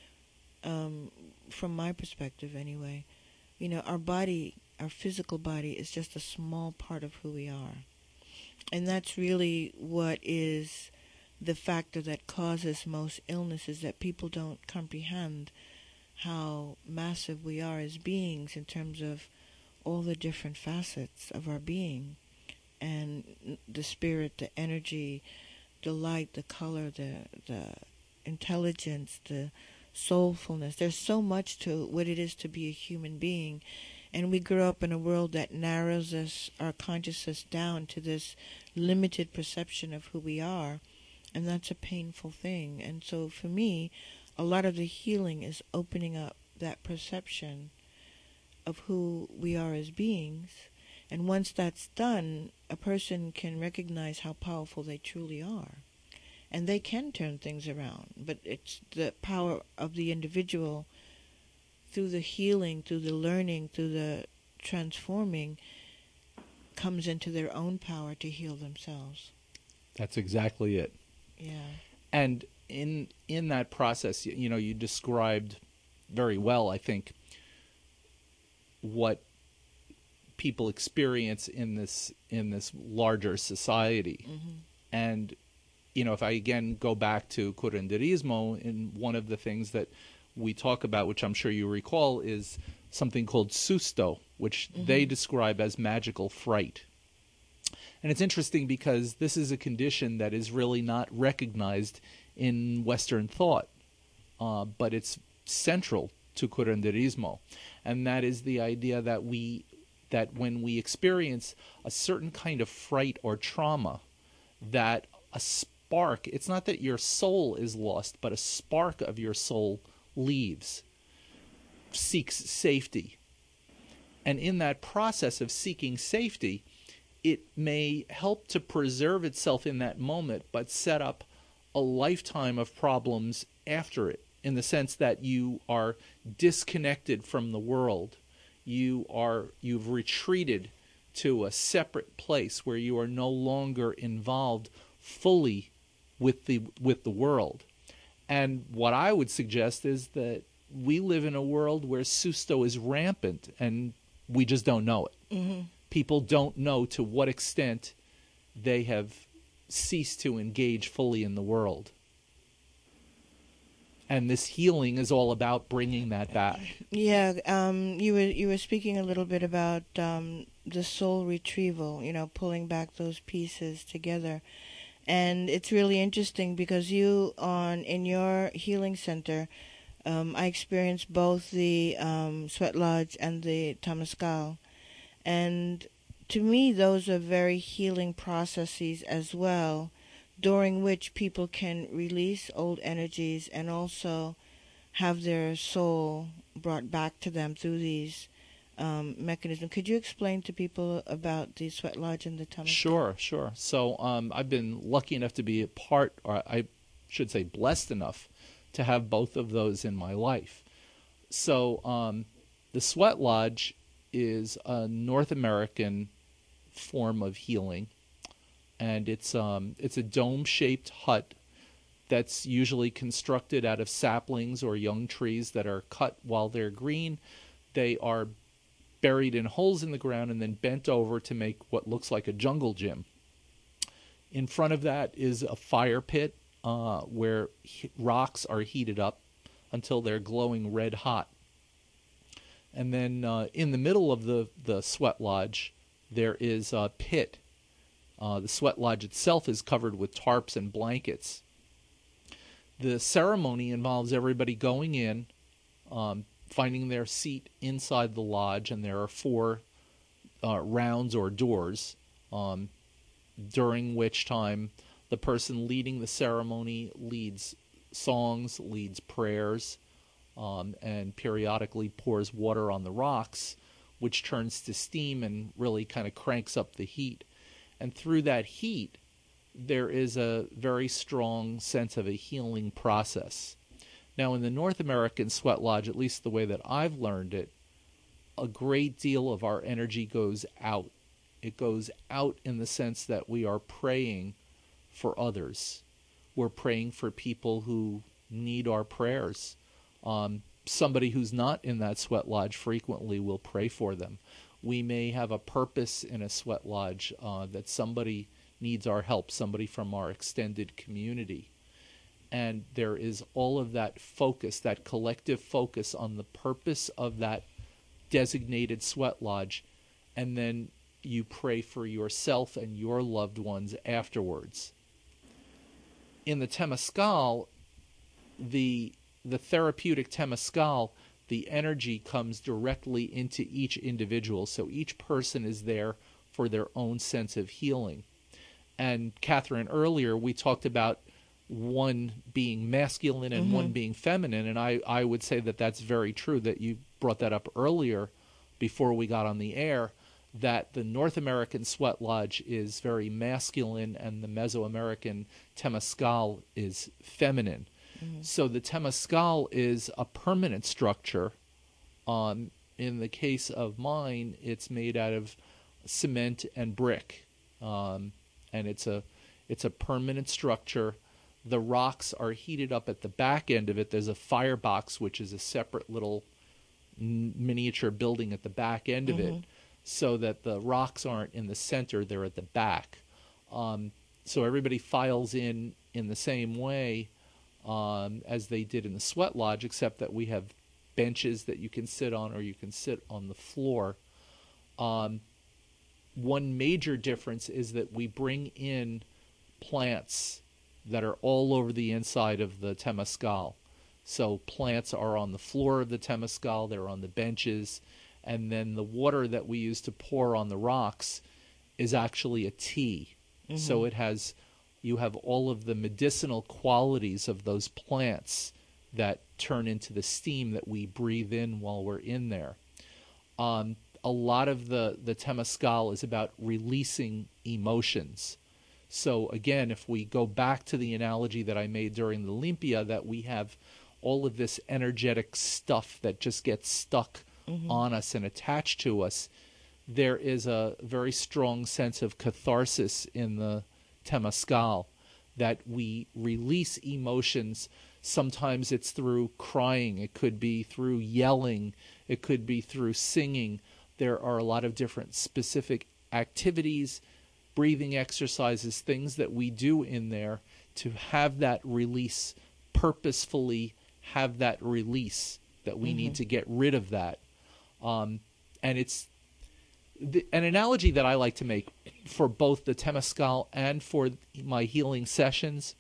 from my perspective anyway, our body, our physical body, is just a small part of who we are. And that's really what is the factor that causes most illnesses, that people don't comprehend how massive we are as beings in terms of all the different facets of our being, and the spirit, the energy, the light, the color, the intelligence, the soulfulness. There's so much to what it is to be a human being, and we grow up in a world that narrows our consciousness down to this limited perception of who we are, and that's a painful thing. And so for me, a lot of the healing is opening up that perception of who we are as beings. And once that's done, a person can recognize how powerful they truly are. And they can turn things around. But it's the power of the individual, through the healing, through the learning, through the transforming, comes into their own power to heal themselves. That's exactly it. Yeah. And in that process, you described very well, I think, what people experience in this larger society. Mm-hmm. And if I again go back to curanderismo, and one of the things that we talk about, which I'm sure you recall, is something called susto, which Mm-hmm. they describe as magical fright. And it's interesting because this is a condition that is really not recognized in Western thought, but it's central to curanderismo. And that is the idea that when we experience a certain kind of fright or trauma, that a spark, it's not that your soul is lost, but a spark of your soul leaves, seeks safety. And in that process of seeking safety, it may help to preserve itself in that moment, but set up a lifetime of problems after it, in the sense that you are disconnected from the world. You've retreated to a separate place where you are no longer involved fully with the world. And what I would suggest is that we live in a world where susto is rampant, and we just don't know it. Mm-hmm. People don't know to what extent they have ceased to engage fully in the world. And this healing is all about bringing that back. Yeah, you were speaking a little bit about the soul retrieval, pulling back those pieces together. And it's really interesting because in your healing center, I experienced both the Sweat Lodge and the Temazcal. And to me, those are very healing processes as well, during which people can release old energies and also have their soul brought back to them through these mechanisms. Could you explain to people about the Sweat Lodge and the Temazcal? Sure. So I've been lucky enough to be a part, or I should say blessed enough, to have both of those in my life. So the Sweat Lodge is a North American form of healing, and it's a dome-shaped hut that's usually constructed out of saplings or young trees that are cut while they're green. They are buried in holes in the ground and then bent over to make what looks like a jungle gym. In front of that is a fire pit where rocks are heated up until they're glowing red hot. And then in the middle of the Sweat Lodge, there is a pit. The Sweat Lodge itself is covered with tarps and blankets. The ceremony involves everybody going in, finding their seat inside the lodge, and there are 4 rounds or doors, during which time the person leading the ceremony leads songs, leads prayers, and periodically pours water on the rocks, which turns to steam and really kind of cranks up the heat. And through that heat, there is a very strong sense of a healing process. Now, in the North American Sweat Lodge, at least the way that I've learned it, a great deal of our energy goes out. It goes out in the sense that we are praying for others. We're praying for people who need our prayers. Somebody who's not in that sweat lodge frequently will pray for them. We may have a purpose in a sweat lodge that somebody needs our help, somebody from our extended community. And there is all of that focus, that collective focus on the purpose of that designated sweat lodge, and then you pray for yourself and your loved ones afterwards. In the Temescal, the therapeutic Temescal, the energy comes directly into each individual, so each person is there for their own sense of healing. And Catherine, earlier we talked about one being masculine and one being feminine, and I would say that that's very true, that you brought that up earlier before we got on the air, that the North American Sweat Lodge is very masculine and the Mesoamerican Temescal is feminine. So the Temescal is a permanent structure. In the case of mine, it's made out of cement and brick, and it's a permanent structure. The rocks are heated up at the back end of it. There's a firebox, which is a separate little miniature building at the back end of it, so that the rocks aren't in the center, they're at the back. So everybody files in the same way as they did in the sweat lodge, except that we have benches that you can sit on, or you can sit on the floor. One major difference is that we bring in plants that are all over the inside of the Temescal. So plants are on the floor of the Temescal, they're on the benches, and then the water that we use to pour on the rocks is actually a tea. So you have all of the medicinal qualities of those plants that turn into the steam that we breathe in while we're in there. A lot of the Temescal is about releasing emotions. So again, if we go back to the analogy that I made during the Limpia, that we have all of this energetic stuff that just gets stuck on us and attached to us, there is a very strong sense of catharsis in the Temescal, that we release emotions. Sometimes it's through crying, it could be through yelling, it could be through singing. There are a lot of different specific activities, breathing exercises, things that we do in there to have that release, purposefully have that release, that we need to get rid of that. And it's an analogy that I like to make for both the Temescal and for my healing sessions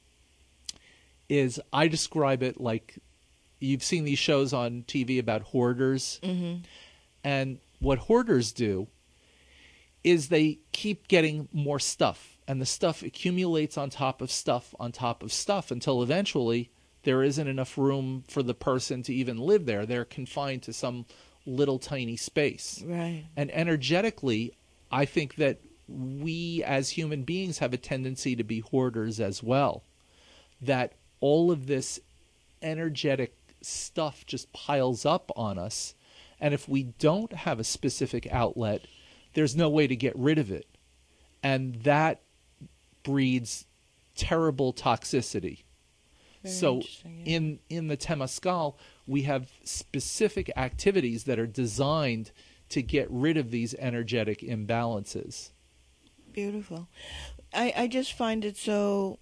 is I describe it like, you've seen these shows on TV about hoarders. And what hoarders do is they keep getting more stuff, and the stuff accumulates on top of stuff on top of stuff until eventually there isn't enough room for the person to even live there. They're confined to some little tiny space. Right. And energetically, I think that we as human beings have a tendency to be hoarders as well. That all of this energetic stuff just piles up on us, and if we don't have a specific outlet, there's no way to get rid of it. And that breeds terrible toxicity. So in the Temescal, we have specific activities that are designed to get rid of these energetic imbalances. Beautiful. I just find it so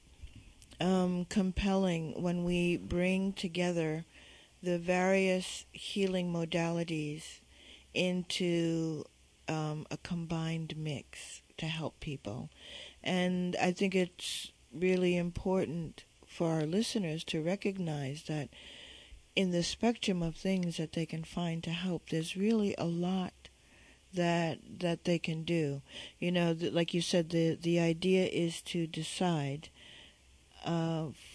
compelling when we bring together the various healing modalities into a combined mix to help people. And I think it's really important for our listeners to recognize that in the spectrum of things that they can find to help, there's really a lot that they can do. You know, like you said, the idea is to decide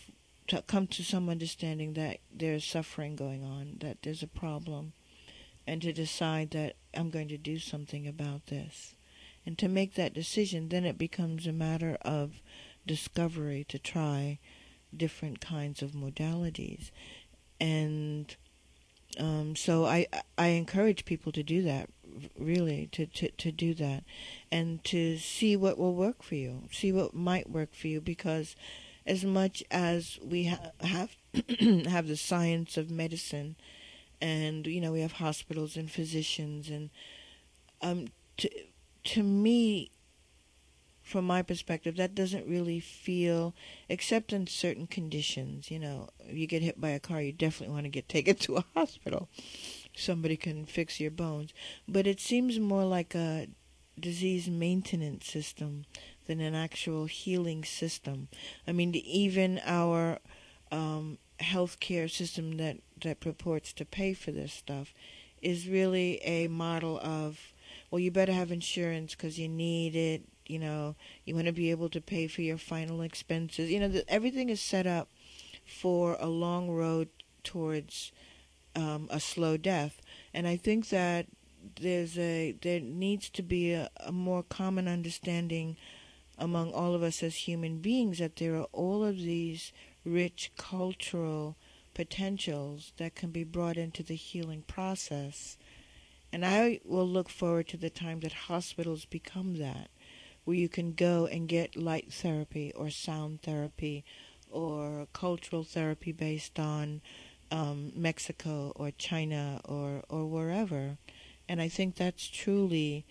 to come to some understanding that there's suffering going on, that there's a problem, and to decide that I'm going to do something about this. And to make that decision, then it becomes a matter of discovery to try different kinds of modalities. And so I encourage people to do that, really, to do that, and to see what will work for you, see what might work for you, because as much as we have have the science of medicine, and we have hospitals and physicians, and to me, from my perspective, that doesn't really feel, except in certain conditions. You get hit by a car, you definitely want to get taken to a hospital. Somebody can fix your bones. But it seems more like a disease maintenance system than an actual healing system. I mean, even our healthcare system that purports to pay for this stuff is really a model of, well, you better have insurance because you need it. You want to be able to pay for your final expenses. Everything is set up for a long road towards a slow death. And I think that there needs to be a more common understanding among all of us as human beings that there are all of these rich cultural potentials that can be brought into the healing process. And I will look forward to the time that hospitals become that, where you can go and get light therapy or sound therapy or cultural therapy based on Mexico or China or wherever. And I think that's truly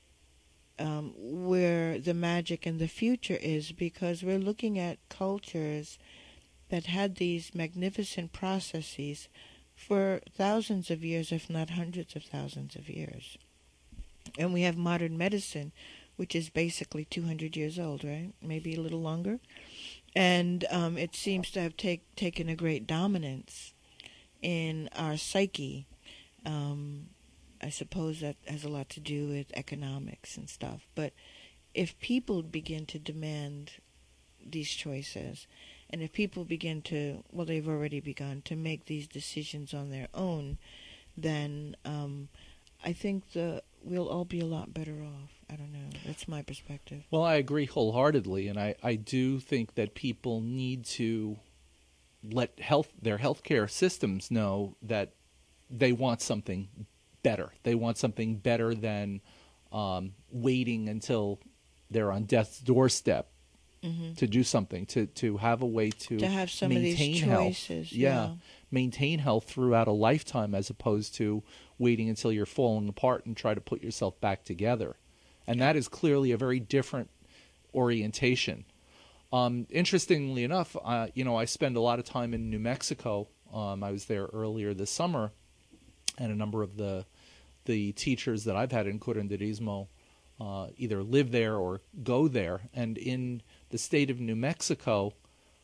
where the magic and the future is, because we're looking at cultures that had these magnificent processes for thousands of years, if not hundreds of thousands of years. And we have modern medicine, which is basically 200 years old, right? Maybe a little longer. And it seems to have taken a great dominance in our psyche. I suppose that has a lot to do with economics and stuff. But if people begin to demand these choices, and if people begin to, well, they've already begun to make these decisions on their own, then I think we'll all be a lot better off. I don't know. That's my perspective. Well, I agree wholeheartedly, and I do think that people need to let their healthcare systems know that they want something better. They want something better than waiting until they're on death's doorstep to do something, to have a way to have some maintain of these choices. Health. Yeah, maintain health throughout a lifetime, as opposed to waiting until you're falling apart and try to put yourself back together. And that is clearly a very different orientation. Interestingly enough, I spend a lot of time in New Mexico. I was there earlier this summer, and a number of the teachers that I've had in curanderismo either live there or go there. And in the state of New Mexico,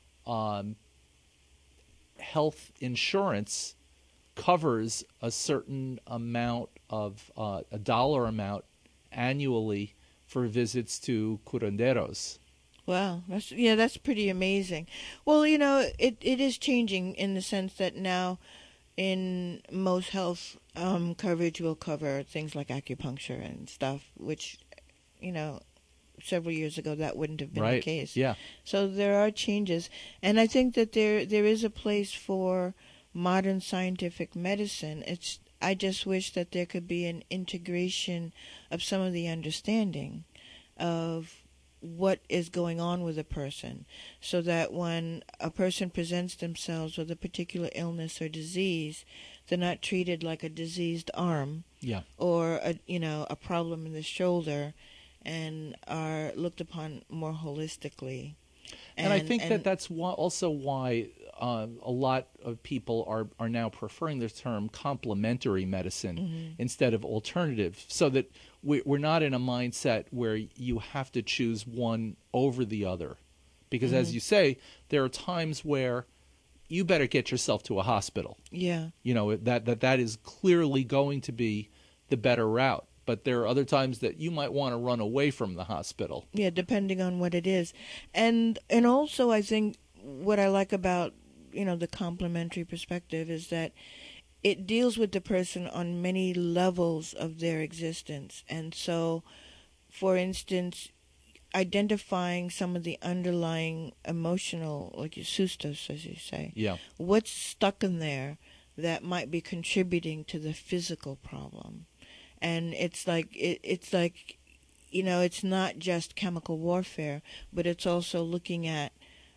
health insurance covers a certain amount of a dollar amount annually for visits to curanderos. Wow, that's pretty amazing. Well, it is changing in the sense that now in most health coverage will cover things like acupuncture and stuff, which, several years ago that wouldn't have been the case. Yeah. So there are changes, and I think that there is a place for modern scientific medicine. I just wish that there could be an integration of some of the understanding of what is going on with a person, so that when a person presents themselves with a particular illness or disease, they're not treated like a diseased arm, or a problem in the shoulder, and are looked upon more holistically. And I think that's also why a lot of people are now preferring the term complementary medicine instead of alternative, so that we're not in a mindset where you have to choose one over the other. Because as you say, there are times where you better get yourself to a hospital. Yeah. That is clearly going to be the better route. But there are other times that you might want to run away from the hospital. Yeah, depending on what it is. And also I think what I like about the complementary perspective is that it deals with the person on many levels of their existence. And so, for instance, identifying some of the underlying emotional, like your sustos, as you say. Yeah. What's stuck in there that might be contributing to the physical problem. And it's like, it's not just chemical warfare, but it's also looking at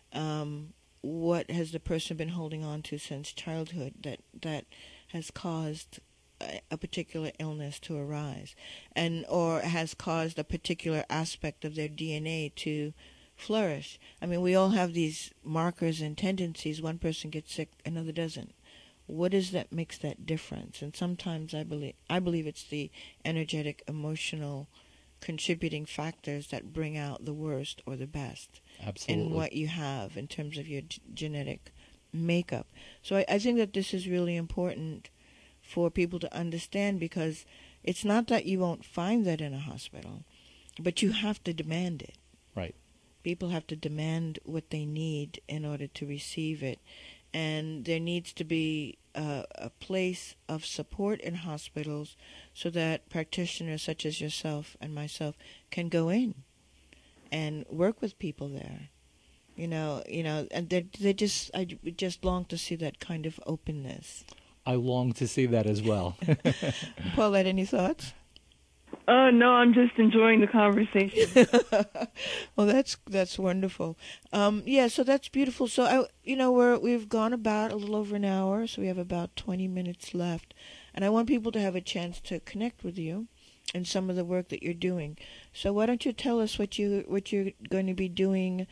what has the person been holding on to since childhood that has caused a particular illness to arise, or has caused a particular aspect of their DNA to flourish. I mean, we all have these markers and tendencies. One person gets sick, another doesn't. What is that makes that difference? And sometimes I believe it's the energetic, emotional contributing factors that bring out the worst or the best. Absolutely. In what you have in terms of your genetic makeup. So I think that this is really important for people to understand, because it's not that you won't find that in a hospital, but you have to demand it. Right. People have to demand what they need in order to receive it. And there needs to be a place of support in hospitals so that practitioners such as yourself and myself can go in and work with people there. And I just long to see that kind of openness. I long to see that as well. Paulette, any thoughts? No, I'm just enjoying the conversation. Well, that's wonderful. So that's beautiful. So we've gone about a little over an hour, so we have about 20 minutes left, and I want people to have a chance to connect with you and some of the work that you're doing. So why don't you tell us what you're going to be doing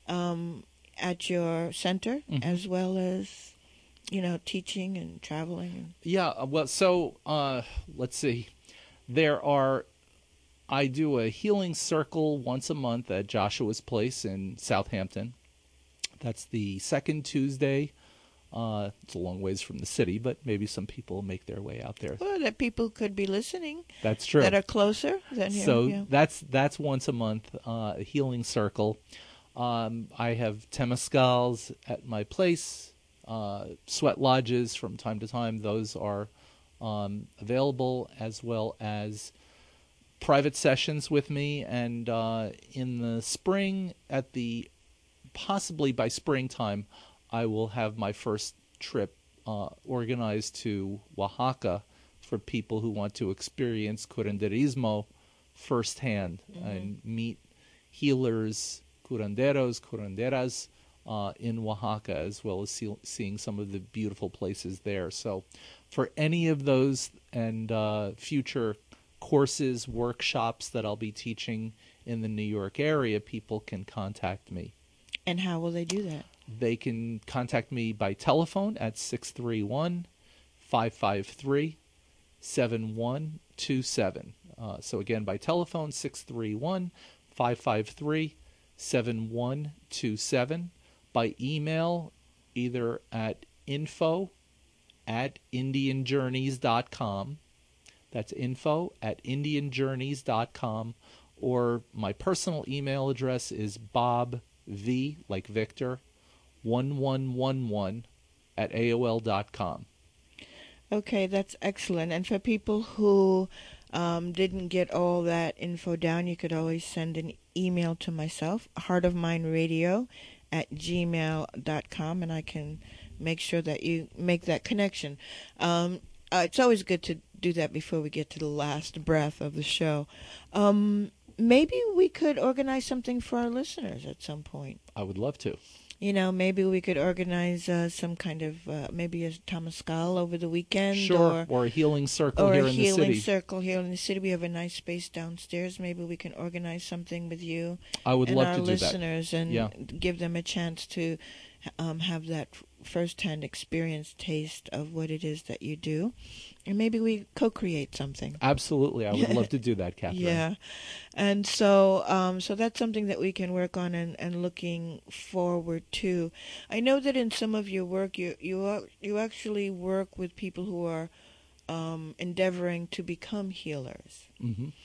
at your center, as well as teaching and traveling. Yeah. Well, so let's see. I do a healing circle once a month at Joshua's Place in Southampton. That's the second Tuesday. It's a long ways from the city, but maybe some people make their way out there. Well, that people could be listening. That's true. That are closer than here. So that's once a month, a healing circle. I have temescals at my place, sweat lodges from time to time. Those are available, as well as private sessions with me. And in the spring, possibly by springtime, I will have my first trip organized to Oaxaca for people who want to experience curanderismo firsthand and meet healers, curanderos, curanderas in Oaxaca, as well as seeing some of the beautiful places there. So for any of those and future courses, workshops that I'll be teaching in the New York area, people can contact me. And how will they do that? They can contact me by telephone at 631-553-7127. So again, by telephone, 631-553-7127. By email, either at info@indianjourneys.com. That's info@indianjourneys.com. Or my personal email address is Bob V, like Victor, 1111 @AOL.com. Okay, that's excellent. And for people who didn't get all that info down, you could always send an email to myself, heartofmindradio@gmail.com, and I can make sure that you make that connection. It's always good to do that before we get to the last breath of the show. Maybe we could organize something for our listeners at some point. I would love to. Maybe we could organize some kind of, maybe a Temescal over the weekend. Sure, or a healing circle here in the city. Or a healing circle here in the city. We have a nice space downstairs. Maybe we can organize something with you. I would love to do that. And our listeners, and give them a chance to have that first-hand experience, taste of what it is that you do. And maybe we co-create something. Absolutely. I would love to do that, Catherine. Yeah. And so so that's something that we can work on and looking forward to. I know that in some of your work, you actually work with people who are endeavoring to become healers. Mm-hmm.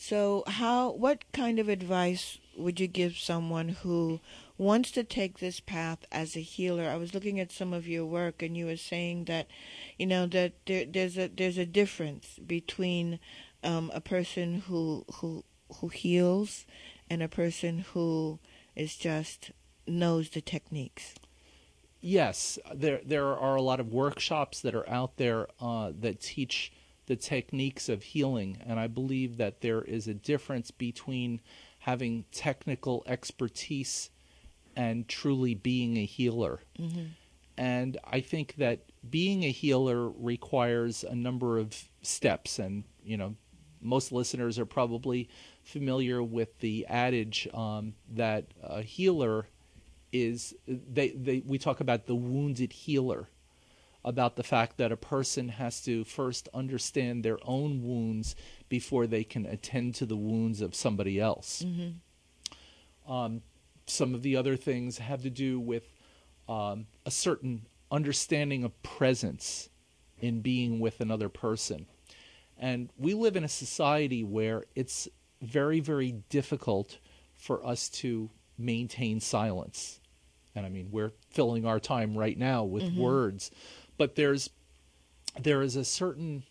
So what kind of advice would you give someone who wants to take this path as a healer? I was looking at some of your work, and you were saying that, that there's a difference between a person who heals and a person who is just knows the techniques. Yes, there are a lot of workshops that are out there that teach the techniques of healing, and I believe that there is a difference between having technical expertise and truly being a healer. Mm-hmm. And I think that being a healer requires a number of steps, and most listeners are probably familiar with the adage that a healer is we talk about the wounded healer, about the fact that a person has to first understand their own wounds before they can attend to the wounds of somebody else. Mm-hmm. Some of the other things have to do with a certain understanding of presence in being with another person. And we live in a society where it's very, very difficult for us to maintain silence. And I mean, we're filling our time right now with mm-hmm. words, but there is a certain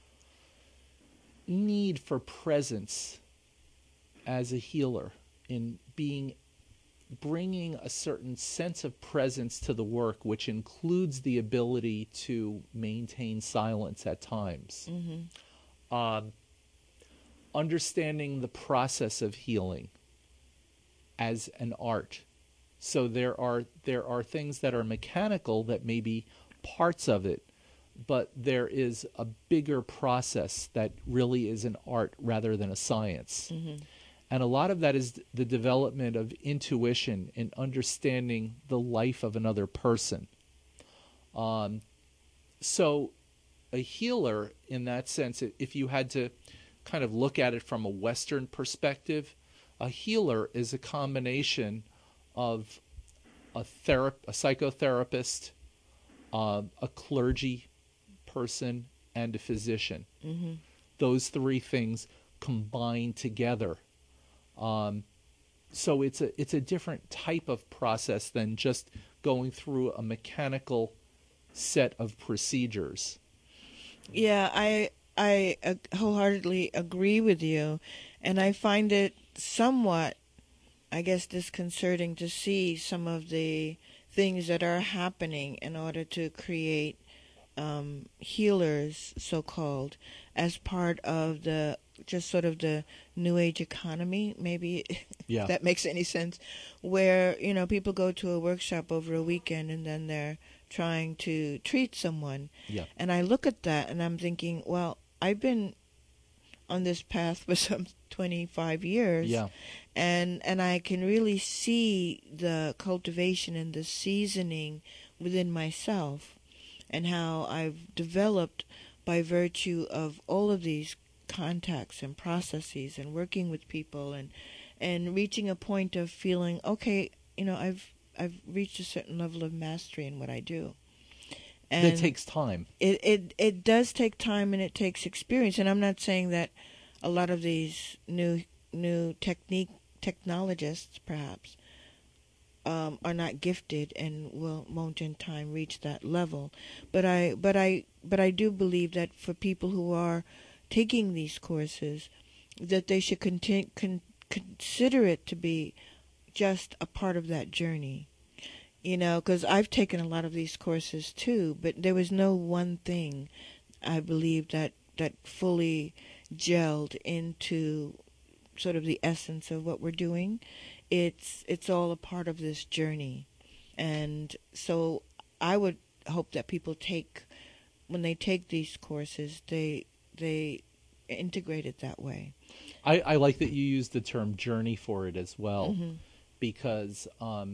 need for presence as a healer in bringing a certain sense of presence to the work, which includes the ability to maintain silence at times. Mm-hmm. Understanding the process of healing as an art. So there are things that are mechanical that may be parts of it, but there is a bigger process that really is an art rather than a science. Mm-hmm. And a lot of that is the development of intuition and understanding the life of another person. So a healer, in that sense, if you had to kind of look at it from a Western perspective, a healer is a combination of a psychotherapist, a clergy person, and a physician. Mm-hmm. Those three things combined together. So it's a different type of process than just going through a mechanical set of procedures. Yeah, I wholeheartedly agree with you, and I find it somewhat, I guess, disconcerting to see some of the things that are happening in order to create healers, so-called, as part of the just sort of the New Age economy, maybe, Yeah. if that makes any sense, where, people go to a workshop over a weekend and then they're trying to treat someone. Yeah. And I look at that and I'm thinking, well, I've been on this path for some 25 years. Yeah. And I can really see the cultivation and the seasoning within myself and how I've developed by virtue of all of these contacts and processes and working with people and reaching a point of feeling, okay, I've reached a certain level of mastery in what I do. And it takes time. It does take time, and it takes experience. And I'm not saying that a lot of these new technologists perhaps are not gifted and won't in time reach that level. But I do believe that for people who are taking these courses, that they should consider it to be just a part of that journey. Because I've taken a lot of these courses too, but there was no one thing I believe that fully gelled into sort of the essence of what we're doing. It's all a part of this journey. And so I would hope that people when they take these courses, they integrate it that way. I like that you use the term journey for it as well, Mm-hmm. because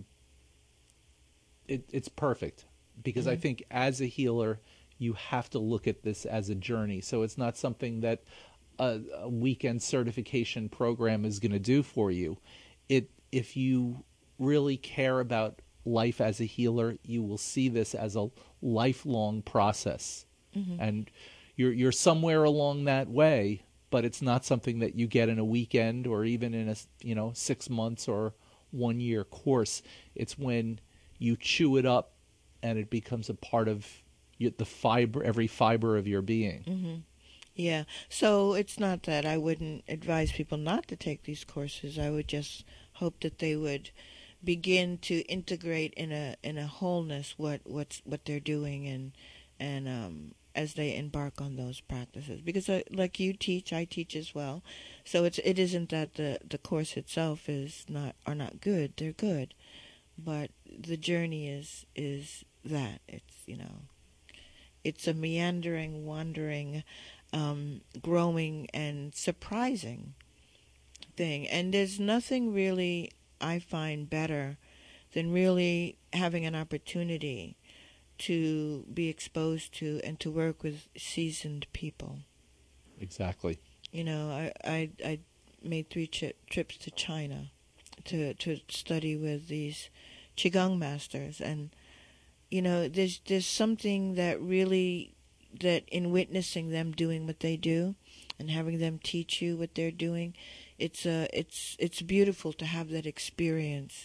it's perfect. Because Mm-hmm. I think as a healer, you have to look at this as a journey. So it's not something that a weekend certification program is going to do for you. If you really care about life as a healer, you will see this as a lifelong process. Mm-hmm. And you're somewhere along that way, but it's not something that you get in a weekend or even in a 6 months or 1 year course. It's when you chew it up and it becomes a part of the fiber, every fiber of your being. Mm-hmm. Yeah. So it's not that I wouldn't advise people not to take these courses. I would just hope that they would begin to integrate in a wholeness what they're doing and as they embark on those practices. Because like you teach, I teach as well. So it isn't that the course itself are not good. They're good, but the journey is that it's a meandering, wandering, growing and surprising thing. And there's nothing really I find better than really having an opportunity to be exposed to and to work with seasoned people. Exactly. I made 3 trips to China to study with these Qigong masters, and there's something that in witnessing them doing what they do and having them teach you what they're doing, it's beautiful to have that experience,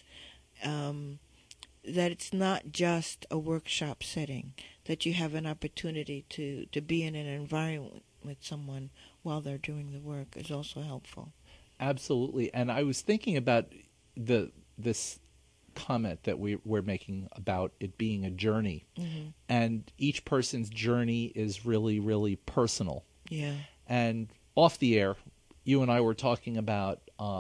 that it's not just a workshop setting, that you have an opportunity to be in an environment with someone while they're doing the work is also helpful. Absolutely. And I was thinking about this comment that we're making about it being a journey. Mm-hmm. And each person's journey is really, really personal. Yeah. And off the air, you and I were talking about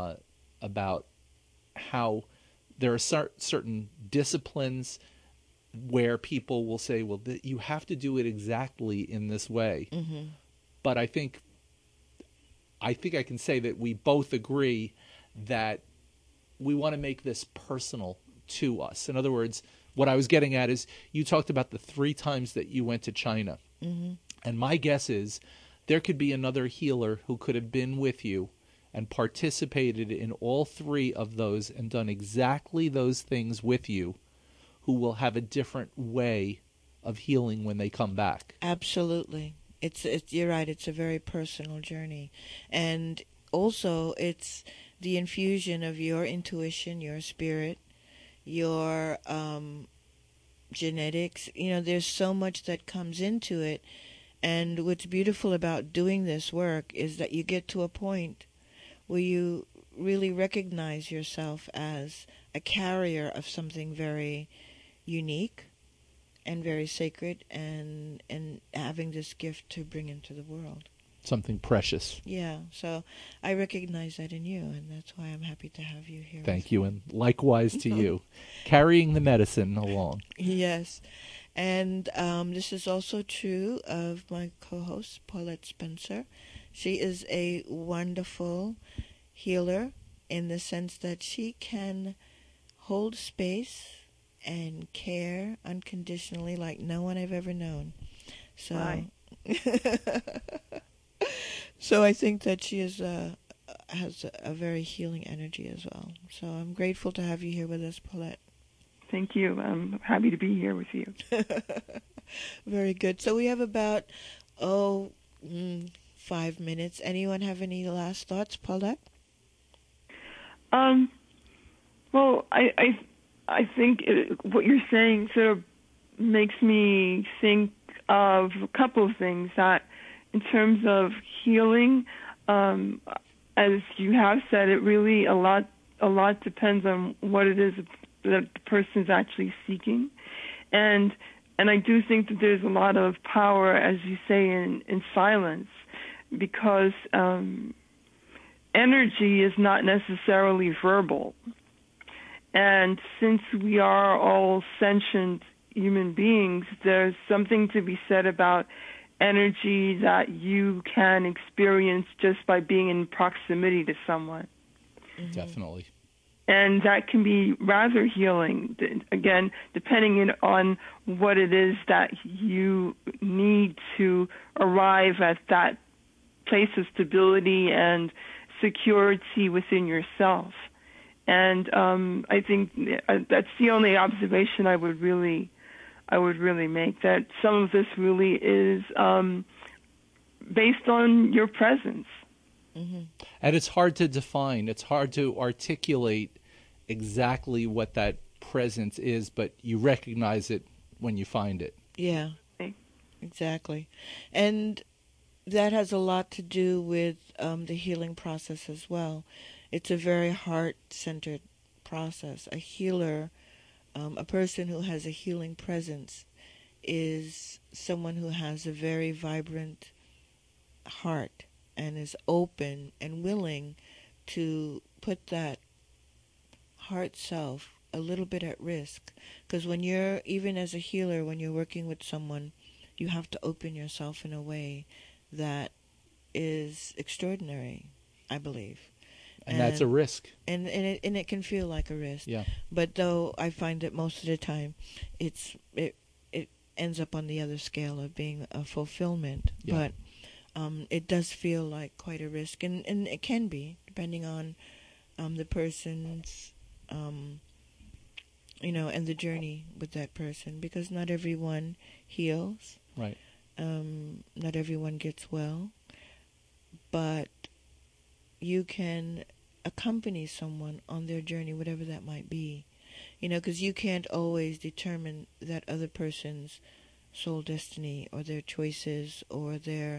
how there are certain disciplines where people will say, well, you have to do it exactly in this way. Mm-hmm. But I think I can say that we both agree that we want to make this personal to us. In other words, what I was getting at is you talked about the 3 times that you went to China. Mm-hmm. And my guess is there could be another healer who could have been with you and participated in all 3 of those and done exactly those things with you, who will have a different way of healing when they come back. Absolutely. You're right, it's a very personal journey. And also it's the infusion of your intuition, your spirit, your genetics. There's so much that comes into it. And what's beautiful about doing this work is that you get to a point where you really recognize yourself as a carrier of something very unique and very sacred, and having this gift to bring into the world. Something precious. Yeah, so I recognize that in you, and that's why I'm happy to have you here. Thank you, and likewise to you. Carrying the medicine along. Yes, and this is also true of my co-host, Paulette Spencer. She is a wonderful healer in the sense that she can hold space and care unconditionally like no one I've ever known. So, Right. So I think that she has a very healing energy as well. So I'm grateful to have you here with us, Paulette. Thank you. I'm happy to be here with you. Very good. So we have about 5 minutes. Anyone have any last thoughts, Paulette? Well, I think what you're saying sort of makes me think of a couple of things. That in terms of healing, as you have said, it really a lot depends on what it is that the person's actually seeking, and I do think that there's a lot of power, as you say, in silence, because energy is not necessarily verbal. And since we are all sentient human beings, there's something to be said about energy that you can experience just by being in proximity to someone. Mm-hmm. Definitely. And that can be rather healing, again, depending on what it is that you need to arrive at that place of stability and security within yourself. And I think that's the only observation I would really make, that some of this really is based on your presence. And it's hard to define. It's hard to articulate exactly what that presence is, but you recognize it when you find it. Yeah, Okay. exactly. And that has a lot to do with the healing process as well. It's a very heart-centered process. A healer, a person who has a healing presence, is someone who has a very vibrant heart and is open and willing to put that heart self a little bit at risk. Because when you're, even as a healer, when you're working with someone, you have to open yourself in a way that is extraordinary, I believe. And that's a risk. And it can feel like a risk. Yeah. But though I find that most of the time it ends up on the other scale of being a fulfillment. Yeah. But it does feel like quite a risk, and it can be, depending on the person's and the journey with that person, because not everyone heals. Right. Not everyone gets well, but you can accompany someone on their journey, whatever that might be. Because you can't always determine that other person's soul destiny or their choices or their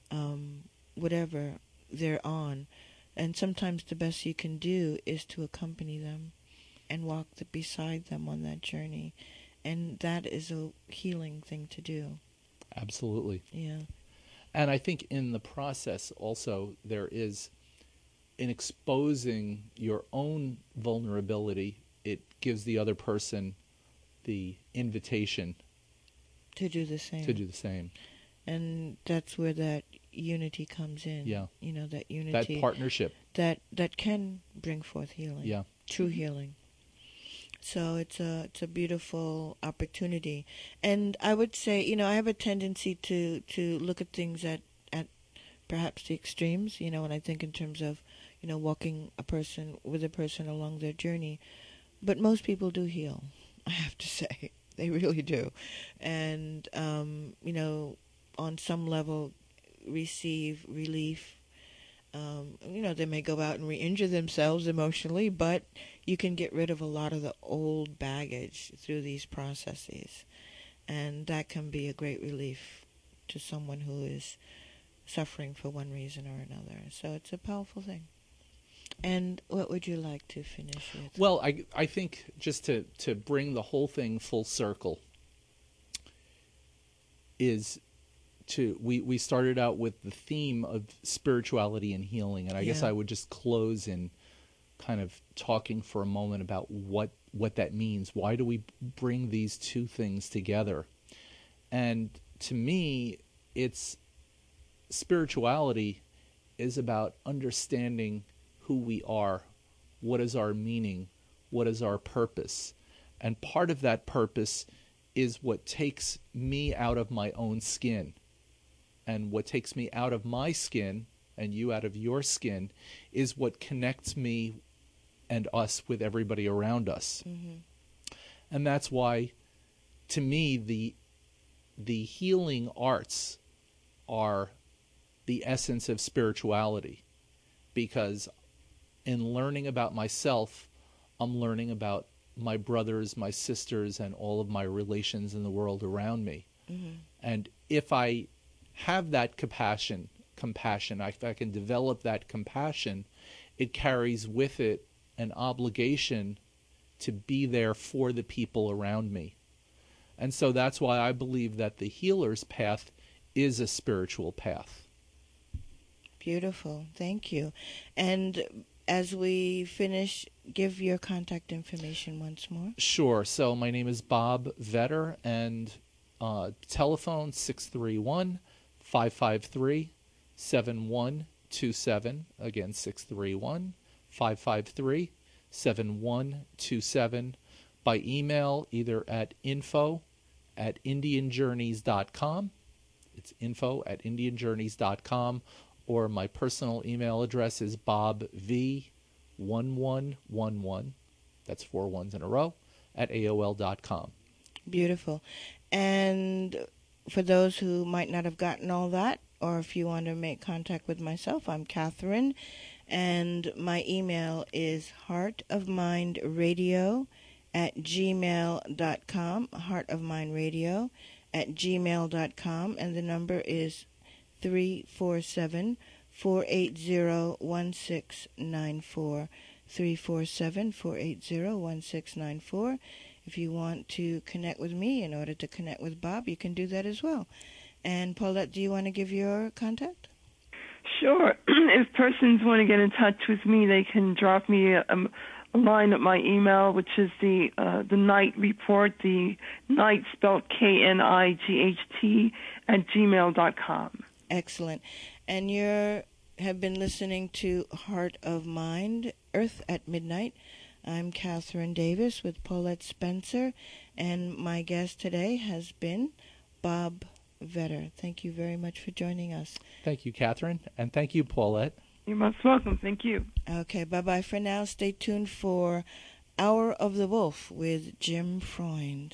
whatever they're on. And sometimes the best you can do is to accompany them and walk beside them on that journey. And that is a healing thing to do. Absolutely. Yeah. And I think in the process also there is, in exposing your own vulnerability, it gives the other person the invitation To do the same. to do the same. And that's where that unity comes in. Yeah. That unity. That partnership. That can bring forth healing. Yeah. True healing. So it's a beautiful opportunity. And I would say, I have a tendency to look at things at perhaps the extremes, when I think in terms of, walking with a person along their journey. But most people do heal, I have to say. They really do. And, on some level receive relief. They may go out and re-injure themselves emotionally, but you can get rid of a lot of the old baggage through these processes. And that can be a great relief to someone who is suffering for one reason or another. So it's a powerful thing. And what would you like to finish with? Well, I think just to bring the whole thing full circle is we started out with the theme of spirituality and healing, and I guess I would just close in kind of talking for a moment about what that means. Why do we bring these two things together? And to me, it's spirituality is about understanding who we are, what is our meaning, what is our purpose. And part of that purpose is what takes me out of my own skin. And what takes me out of my skin and you out of your skin is what connects me and us with everybody around us. Mm-hmm. And that's why, to me, the healing arts are the essence of spirituality. Because in learning about myself, I'm learning about my brothers, my sisters, and all of my relations in the world around me. Mm-hmm. And if I have that compassion, if I can develop that compassion, it carries with it an obligation to be there for the people around me. And so that's why I believe that the healer's path is a spiritual path. Beautiful. Thank you. And as we finish, give your contact information once more. Sure. So my name is Bob Vetter, and telephone 631-553-7127. Again, 631-553-7127. By email, either at info@indianjourneys.com. It's info@indianjourneys.com. Or my personal email address is bobv1111, that's 4 ones in a row, at AOL.com. Beautiful. And for those who might not have gotten all that, or if you want to make contact with myself, I'm Catherine, and my email is heartofmindradio@gmail.com, heartofmindradio@gmail.com, and the number is 347-480-1694, 347-480-1694. If you want to connect with me in order to connect with Bob, you can do that as well. And Paulette, do you want to give your contact? Sure. If persons want to get in touch with me, they can drop me a line at my email, which is the Night Report, the Night spelled KNIGHT @gmail.com. Excellent. And you have been listening to Heart of Mind, Earth at Midnight. I'm Catherine Davis with Paulette Spencer, and my guest today has been Bob Vetter. Thank you very much for joining us. Thank you, Catherine, and thank you, Paulette. You're most welcome. Thank you. Okay, bye-bye for now. Stay tuned for Hour of the Wolf with Jim Freund.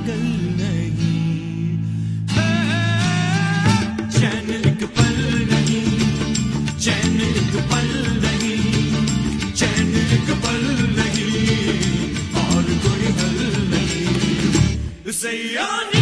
कल नहीं चैन एक पल नहीं चैन एक पल नहीं चैन एक पल नहीं और कोई हल नहीं सयानी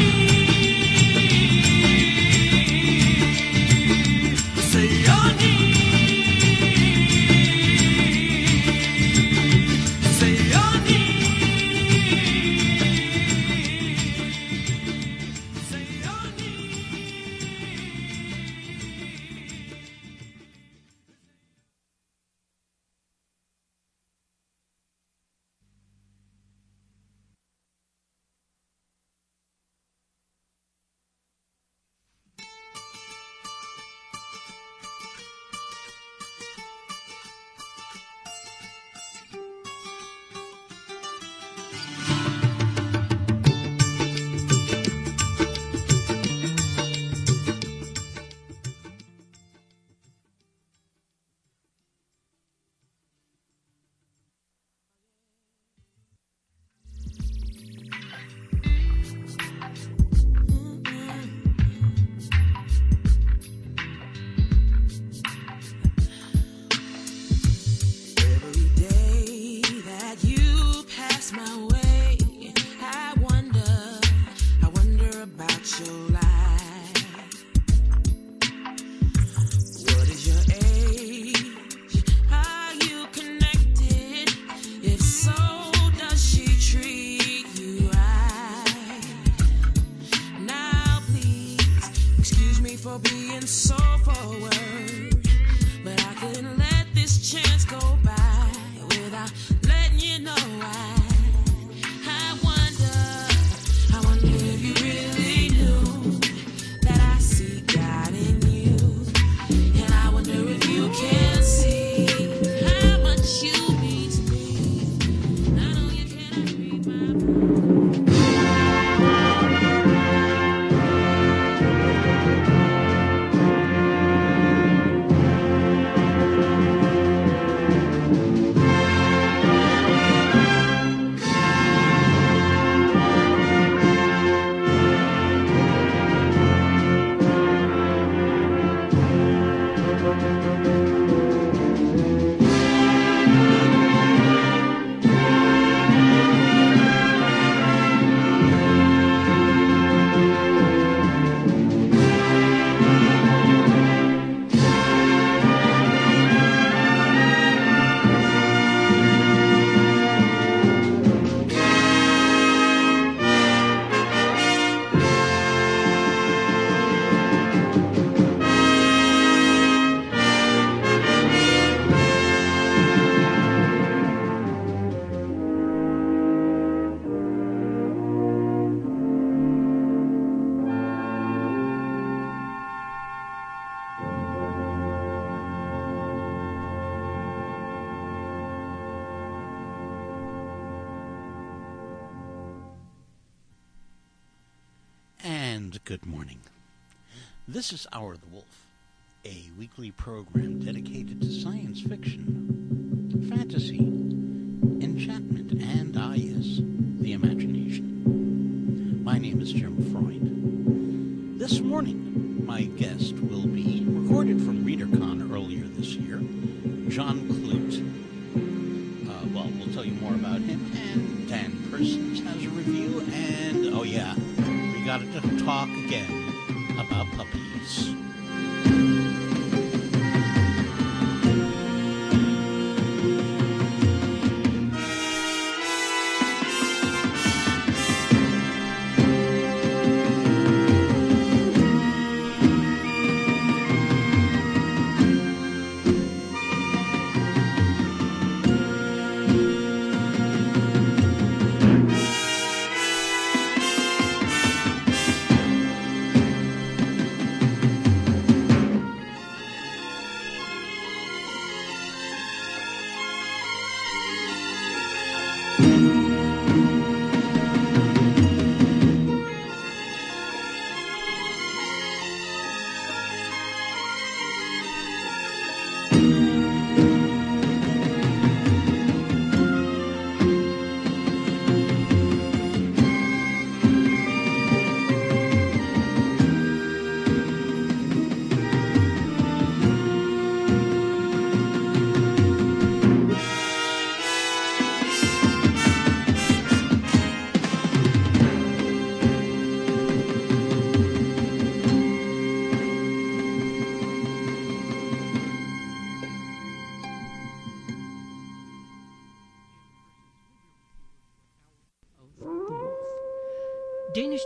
Good morning. This is Hour of the Wolf, a weekly program dedicated to science fiction, fantasy, enchantment, and, the imagination. My name is Jim Freud. This morning, my guest will be, recorded from ReaderCon earlier this year, John Clute. We'll tell you more about him, and Dan Persons has a review, and, we got to talk again about puppies.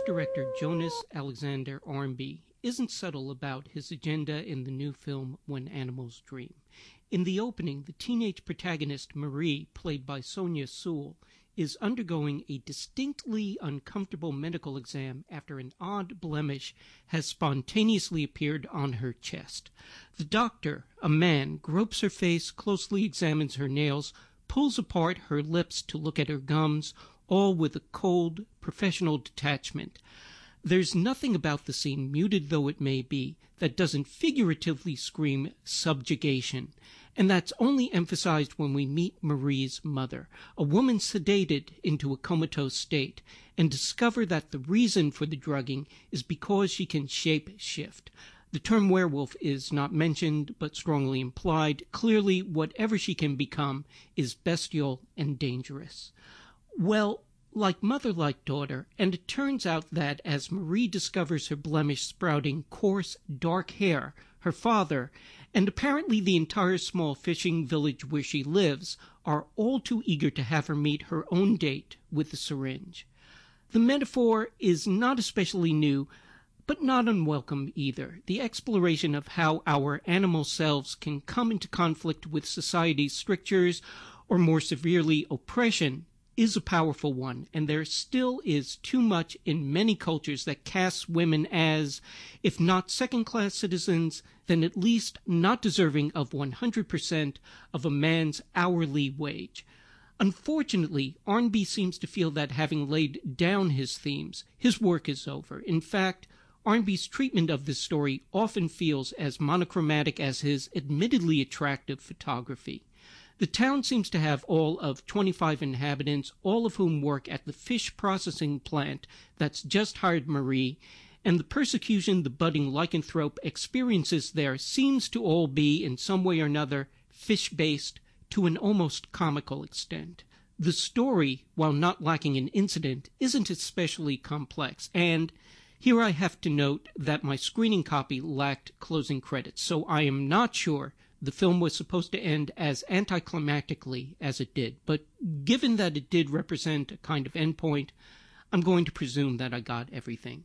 director Jonas Alexander Arnby isn't subtle about his agenda in the new film When Animals Dream. In the opening, the teenage protagonist Marie, played by Sonia Sewell, is undergoing a distinctly uncomfortable medical exam after an odd blemish has spontaneously appeared on her chest. The doctor, a man, gropes her face, closely examines her nails, pulls apart her lips to look at her gums, all with a cold, professional detachment. There's nothing about the scene, muted though it may be, that doesn't figuratively scream subjugation. And that's only emphasized when we meet Marie's mother, a woman sedated into a comatose state, and discover that the reason for the drugging is because she can shape-shift. The term werewolf is not mentioned, but strongly implied. Clearly, whatever she can become is bestial and dangerous. Well, like mother, like daughter, and it turns out that as Marie discovers her blemish sprouting coarse, dark hair, her father, and apparently the entire small fishing village where she lives, are all too eager to have her meet her own date with the syringe. The metaphor is not especially new, but not unwelcome either. The exploration of how our animal selves can come into conflict with society's strictures, or more severely, oppression, is a powerful one, and there still is too much in many cultures that casts women as, if not second-class citizens, then at least not deserving of 100% of a man's hourly wage. Unfortunately, Arnby seems to feel that having laid down his themes, his work is over. In fact, Arnby's treatment of this story often feels as monochromatic as his admittedly attractive photography. The town seems to have all of 25 inhabitants, all of whom work at the fish processing plant that's just hired Marie, and the persecution the budding lycanthrope experiences there seems to all be, in some way or another, fish-based to an almost comical extent. The story, while not lacking in incident, isn't especially complex, and here I have to note that my screening copy lacked closing credits, so I am not sure the film was supposed to end as anticlimactically as it did, but given that it did represent a kind of endpoint, I'm going to presume that I got everything.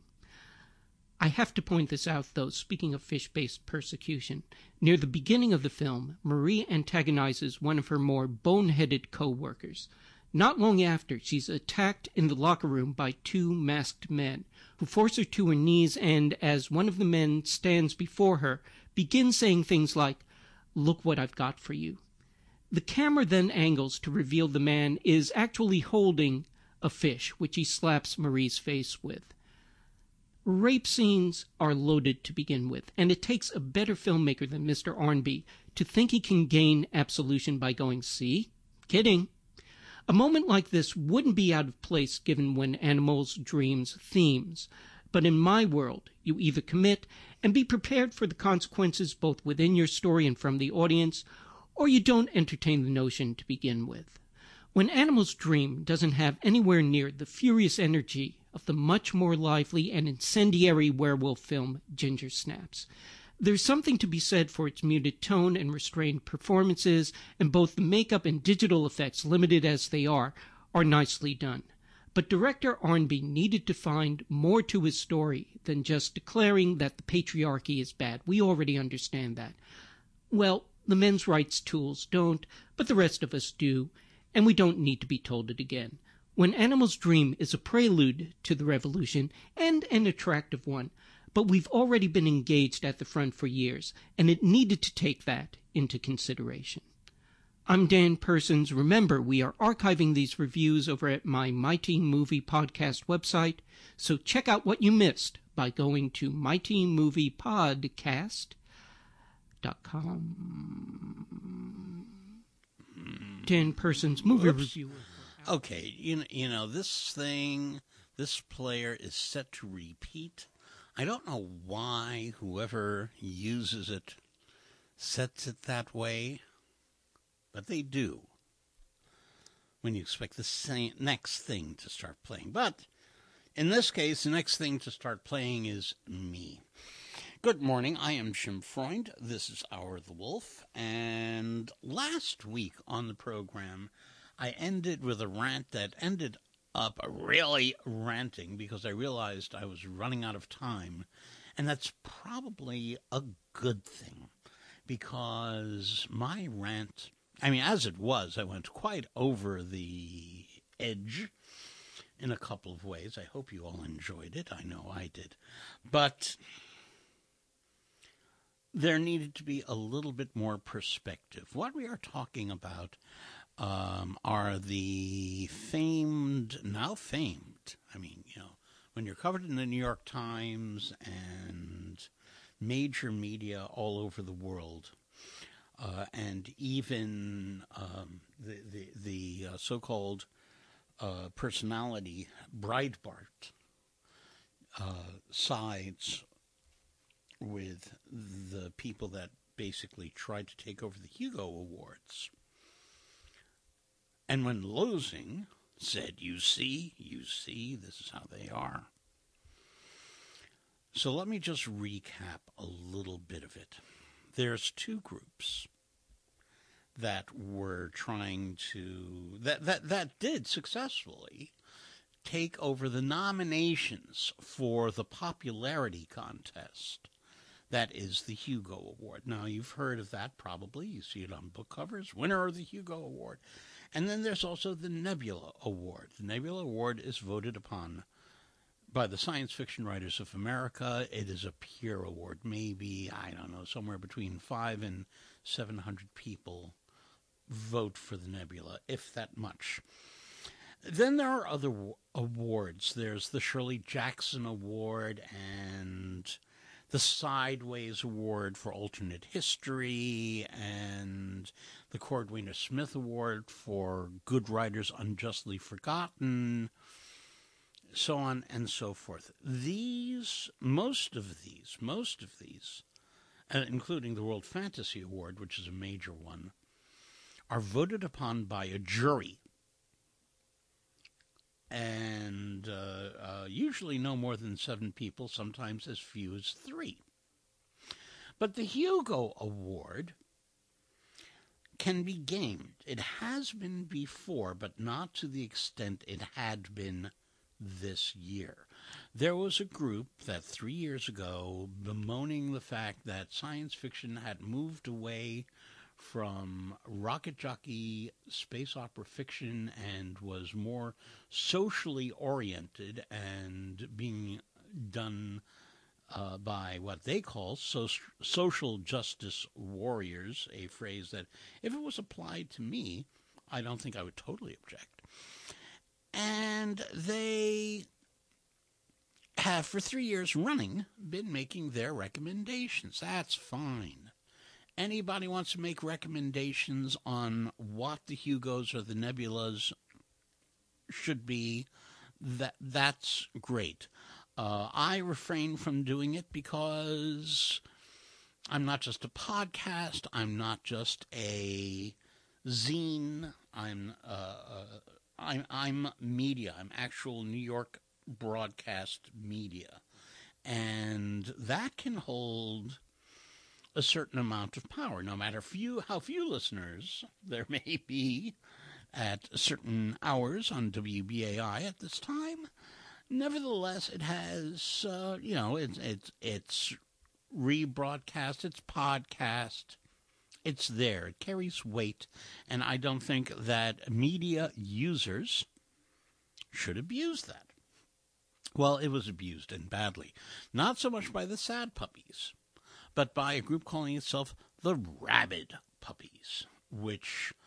I have to point this out, though, speaking of fish-based persecution. Near the beginning of the film, Marie antagonizes one of her more boneheaded co-workers. Not long after, she's attacked in the locker room by two masked men, who force her to her knees and, as one of the men stands before her, begins saying things like, "Look what I've got for you." The camera then angles to reveal the man is actually holding a fish, which he slaps Marie's face with. Rape scenes are loaded to begin with, and it takes a better filmmaker than Mr. Arnby to think he can gain absolution by going, "See? Kidding." A moment like this wouldn't be out of place given When Animals Dream's themes. But in my world, you either commit and be prepared for the consequences both within your story and from the audience, or you don't entertain the notion to begin with. When Animals Dream doesn't have anywhere near the furious energy of the much more lively and incendiary werewolf film Ginger Snaps. There's something to be said for its muted tone and restrained performances, and both the makeup and digital effects, limited as they are nicely done. But director Arnby needed to find more to his story than just declaring that the patriarchy is bad. We already understand that. Well, the men's rights tools don't, but the rest of us do, and we don't need to be told it again. When Animals Dream is a prelude to the revolution, and an attractive one, but we've already been engaged at the front for years, and it needed to take that into consideration. I'm Dan Persons. Remember, we are archiving these reviews over at my Mighty Movie Podcast website, so check out what you missed by going to mightymoviepodcast.com. Dan Persons, movie reviewer. Okay, you know, this player is set to repeat. I don't know why whoever uses it sets it that way, but they do when you expect the next thing to start playing. But in this case, the next thing to start playing is me. Good morning, I am Jim Freund. This is Hour of the Wolf, and last week on the program, I ended with a rant that ended up really ranting because I realized I was running out of time. And that's probably a good thing because my rant, I mean, as it was, I went quite over the edge in a couple of ways. I hope you all enjoyed it. I know I did. But there needed to be a little bit more perspective. What we are talking about are the now famed, I mean, when you're covered in the New York Times and major media all over the world, and even the so-called personality Breitbart sides with the people that basically tried to take over the Hugo Awards. And when losing, said, you see, this is how they are. So let me just recap a little bit of it. There's two groups that were trying to, that did successfully take over the nominations for the popularity contest. That is the Hugo Award. Now, you've heard of that probably. You see it on book covers. Winner of the Hugo Award. And then there's also the Nebula Award. The Nebula Award is voted upon by the Science Fiction Writers of America. It is a peer award. Maybe, I don't know, somewhere between 500 and 700 people vote for the Nebula, if that much. Then there are other awards. There's the Shirley Jackson Award and the Sideways Award for Alternate History, and the Cordwainer Smith Award for Good Writers Unjustly Forgotten, so on and so forth. Most of these, including the World Fantasy Award, which is a major one, are voted upon by a jury. And usually no more than 7 people, sometimes as few as 3. But the Hugo Award can be gamed. It has been before, but not to the extent it had been this year. There was a group that 3 years ago bemoaning the fact that science fiction had moved away from rocket jockey space opera fiction and was more socially oriented and being done by what they call social justice warriors, a phrase that, if it was applied to me, I don't think I would totally object. And they have, for 3 years running, been making their recommendations. That's fine. Anybody wants to make recommendations on what the Hugos or the Nebulas should be, that's great. I refrain from doing it because I'm not just a podcast. I'm not just a zine. I'm media. I'm actual New York broadcast media. And that can hold a certain amount of power, no matter how few listeners there may be at certain hours on WBAI at this time. Nevertheless, it has, it's rebroadcast, it's podcast, it's there. It carries weight, and I don't think that media users should abuse that. Well, it was abused, and badly. Not so much by the Sad Puppies, but by a group calling itself the Rabid Puppies, which